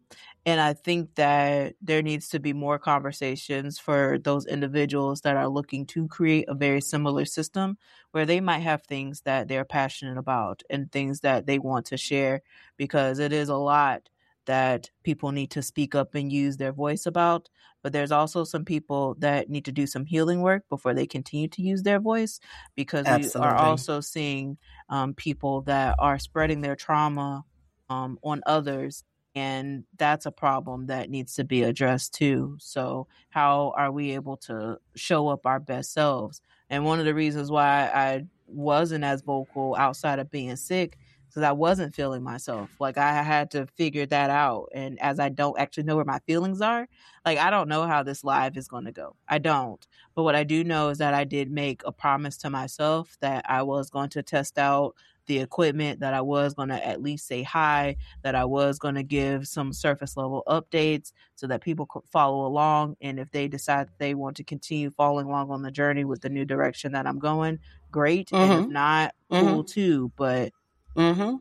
And I think that there needs to be more conversations for those individuals that are looking to create a very similar system where they might have things that they're passionate about and things that they want to share, because it is a lot that people need to speak up and use their voice about. But there's also some people that need to do some healing work before they continue to use their voice, because Absolutely. we are also seeing um, people that are spreading their trauma um, on others. And that's a problem that needs to be addressed too. So how are we able to show up our best selves? And one of the reasons why I wasn't as vocal outside of being sick, because I wasn't feeling myself. Like, I had to figure that out. And as I don't actually know where my feelings are, like, I don't know how this live is going to go. I don't. But what I do know is that I did make a promise to myself that I was going to test out the equipment, that I was going to at least say hi, that I was going to give some surface level updates so that people could follow along. And if they decide they want to continue following along on the journey with the new direction that I'm going, great. Mm-hmm. And if not, Mm-hmm. cool too. But Mm-hmm.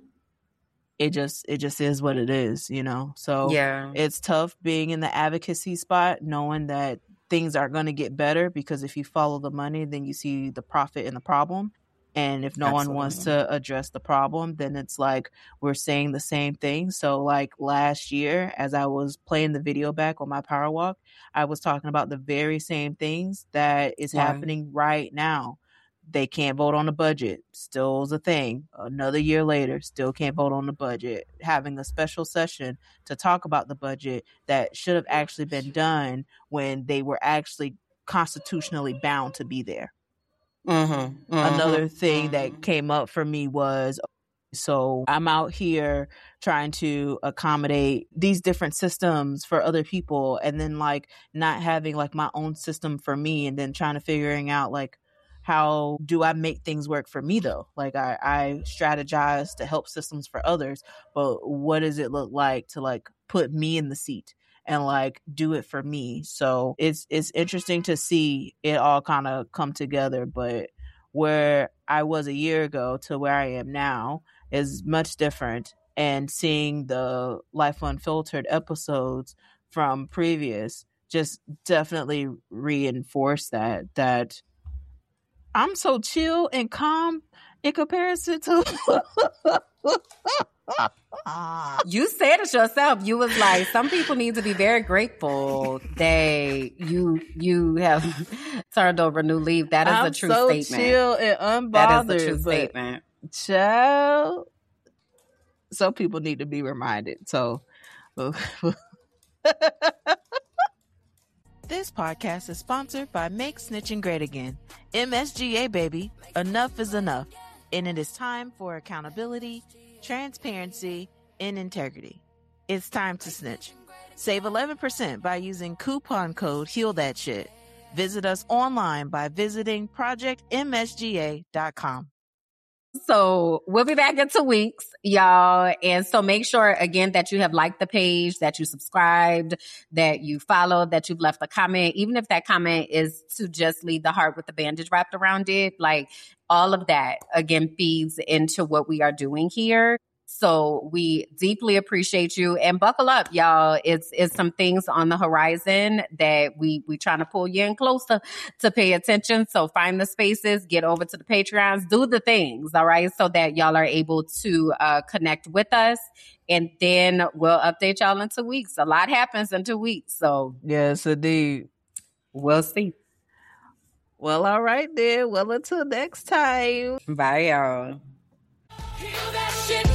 it just it just is what it is, you know. So Yeah. it's tough being in the advocacy spot, knowing that things are going to get better, because if you follow the money, then you see the profit in the problem. And if no Absolutely. one wants to address the problem, then it's like we're saying the same thing. So like last year, as I was playing the video back on my power walk, I was talking about the very same things that is Right. happening right now. They can't vote on the budget. Still is a thing. Another year later, still can't vote on the budget. Having a special session to talk about the budget that should have actually been done when they were actually constitutionally bound to be there. Mm-hmm. Mm-hmm. Another thing Mm-hmm. that came up for me was, so I'm out here trying to accommodate these different systems for other people, and then like not having like my own system for me, and then trying to figuring out like, how do I make things work for me though? Like I, I strategize to help systems for others, but what does it look like to like put me in the seat and like do it for me? So it's it's interesting to see it all kind of come together. But where I was a year ago to where I am now is much different. And seeing the Life Unfiltered episodes from previous just definitely reinforced that that I'm so chill and calm in comparison to You said it yourself. You was like, some people need to be very grateful they you you have turned over a new leaf. That is I'm a true so statement. chill and unbothered. That is a true but statement. Child, some people need to be reminded. So this podcast is sponsored by Make Snitching Great Again. M S G A, baby. Enough is enough. And it is time for accountability, transparency, and integrity. It's time to snitch. Save eleven percent by using coupon code Heal That Shit. Visit us online by visiting project m s g a dot com. So we'll be back in two weeks, y'all. And so make sure, again, that you have liked the page, that you subscribed, that you followed, that you've left a comment. Even if that comment is to just leave the heart with the bandage wrapped around it, like all of that, again, feeds into what we are doing here. So we deeply appreciate you, and buckle up, y'all. It's it's some things on the horizon that we we trying to pull you in closer to pay attention. So find the spaces, get over to the Patreons, do the things, all right, so that y'all are able to uh, connect with us, and then we'll update y'all in two weeks. A lot happens in two weeks, so Yes, indeed. we'll see. Well, all right then. Well, until next time. Bye, y'all. Heal that shit.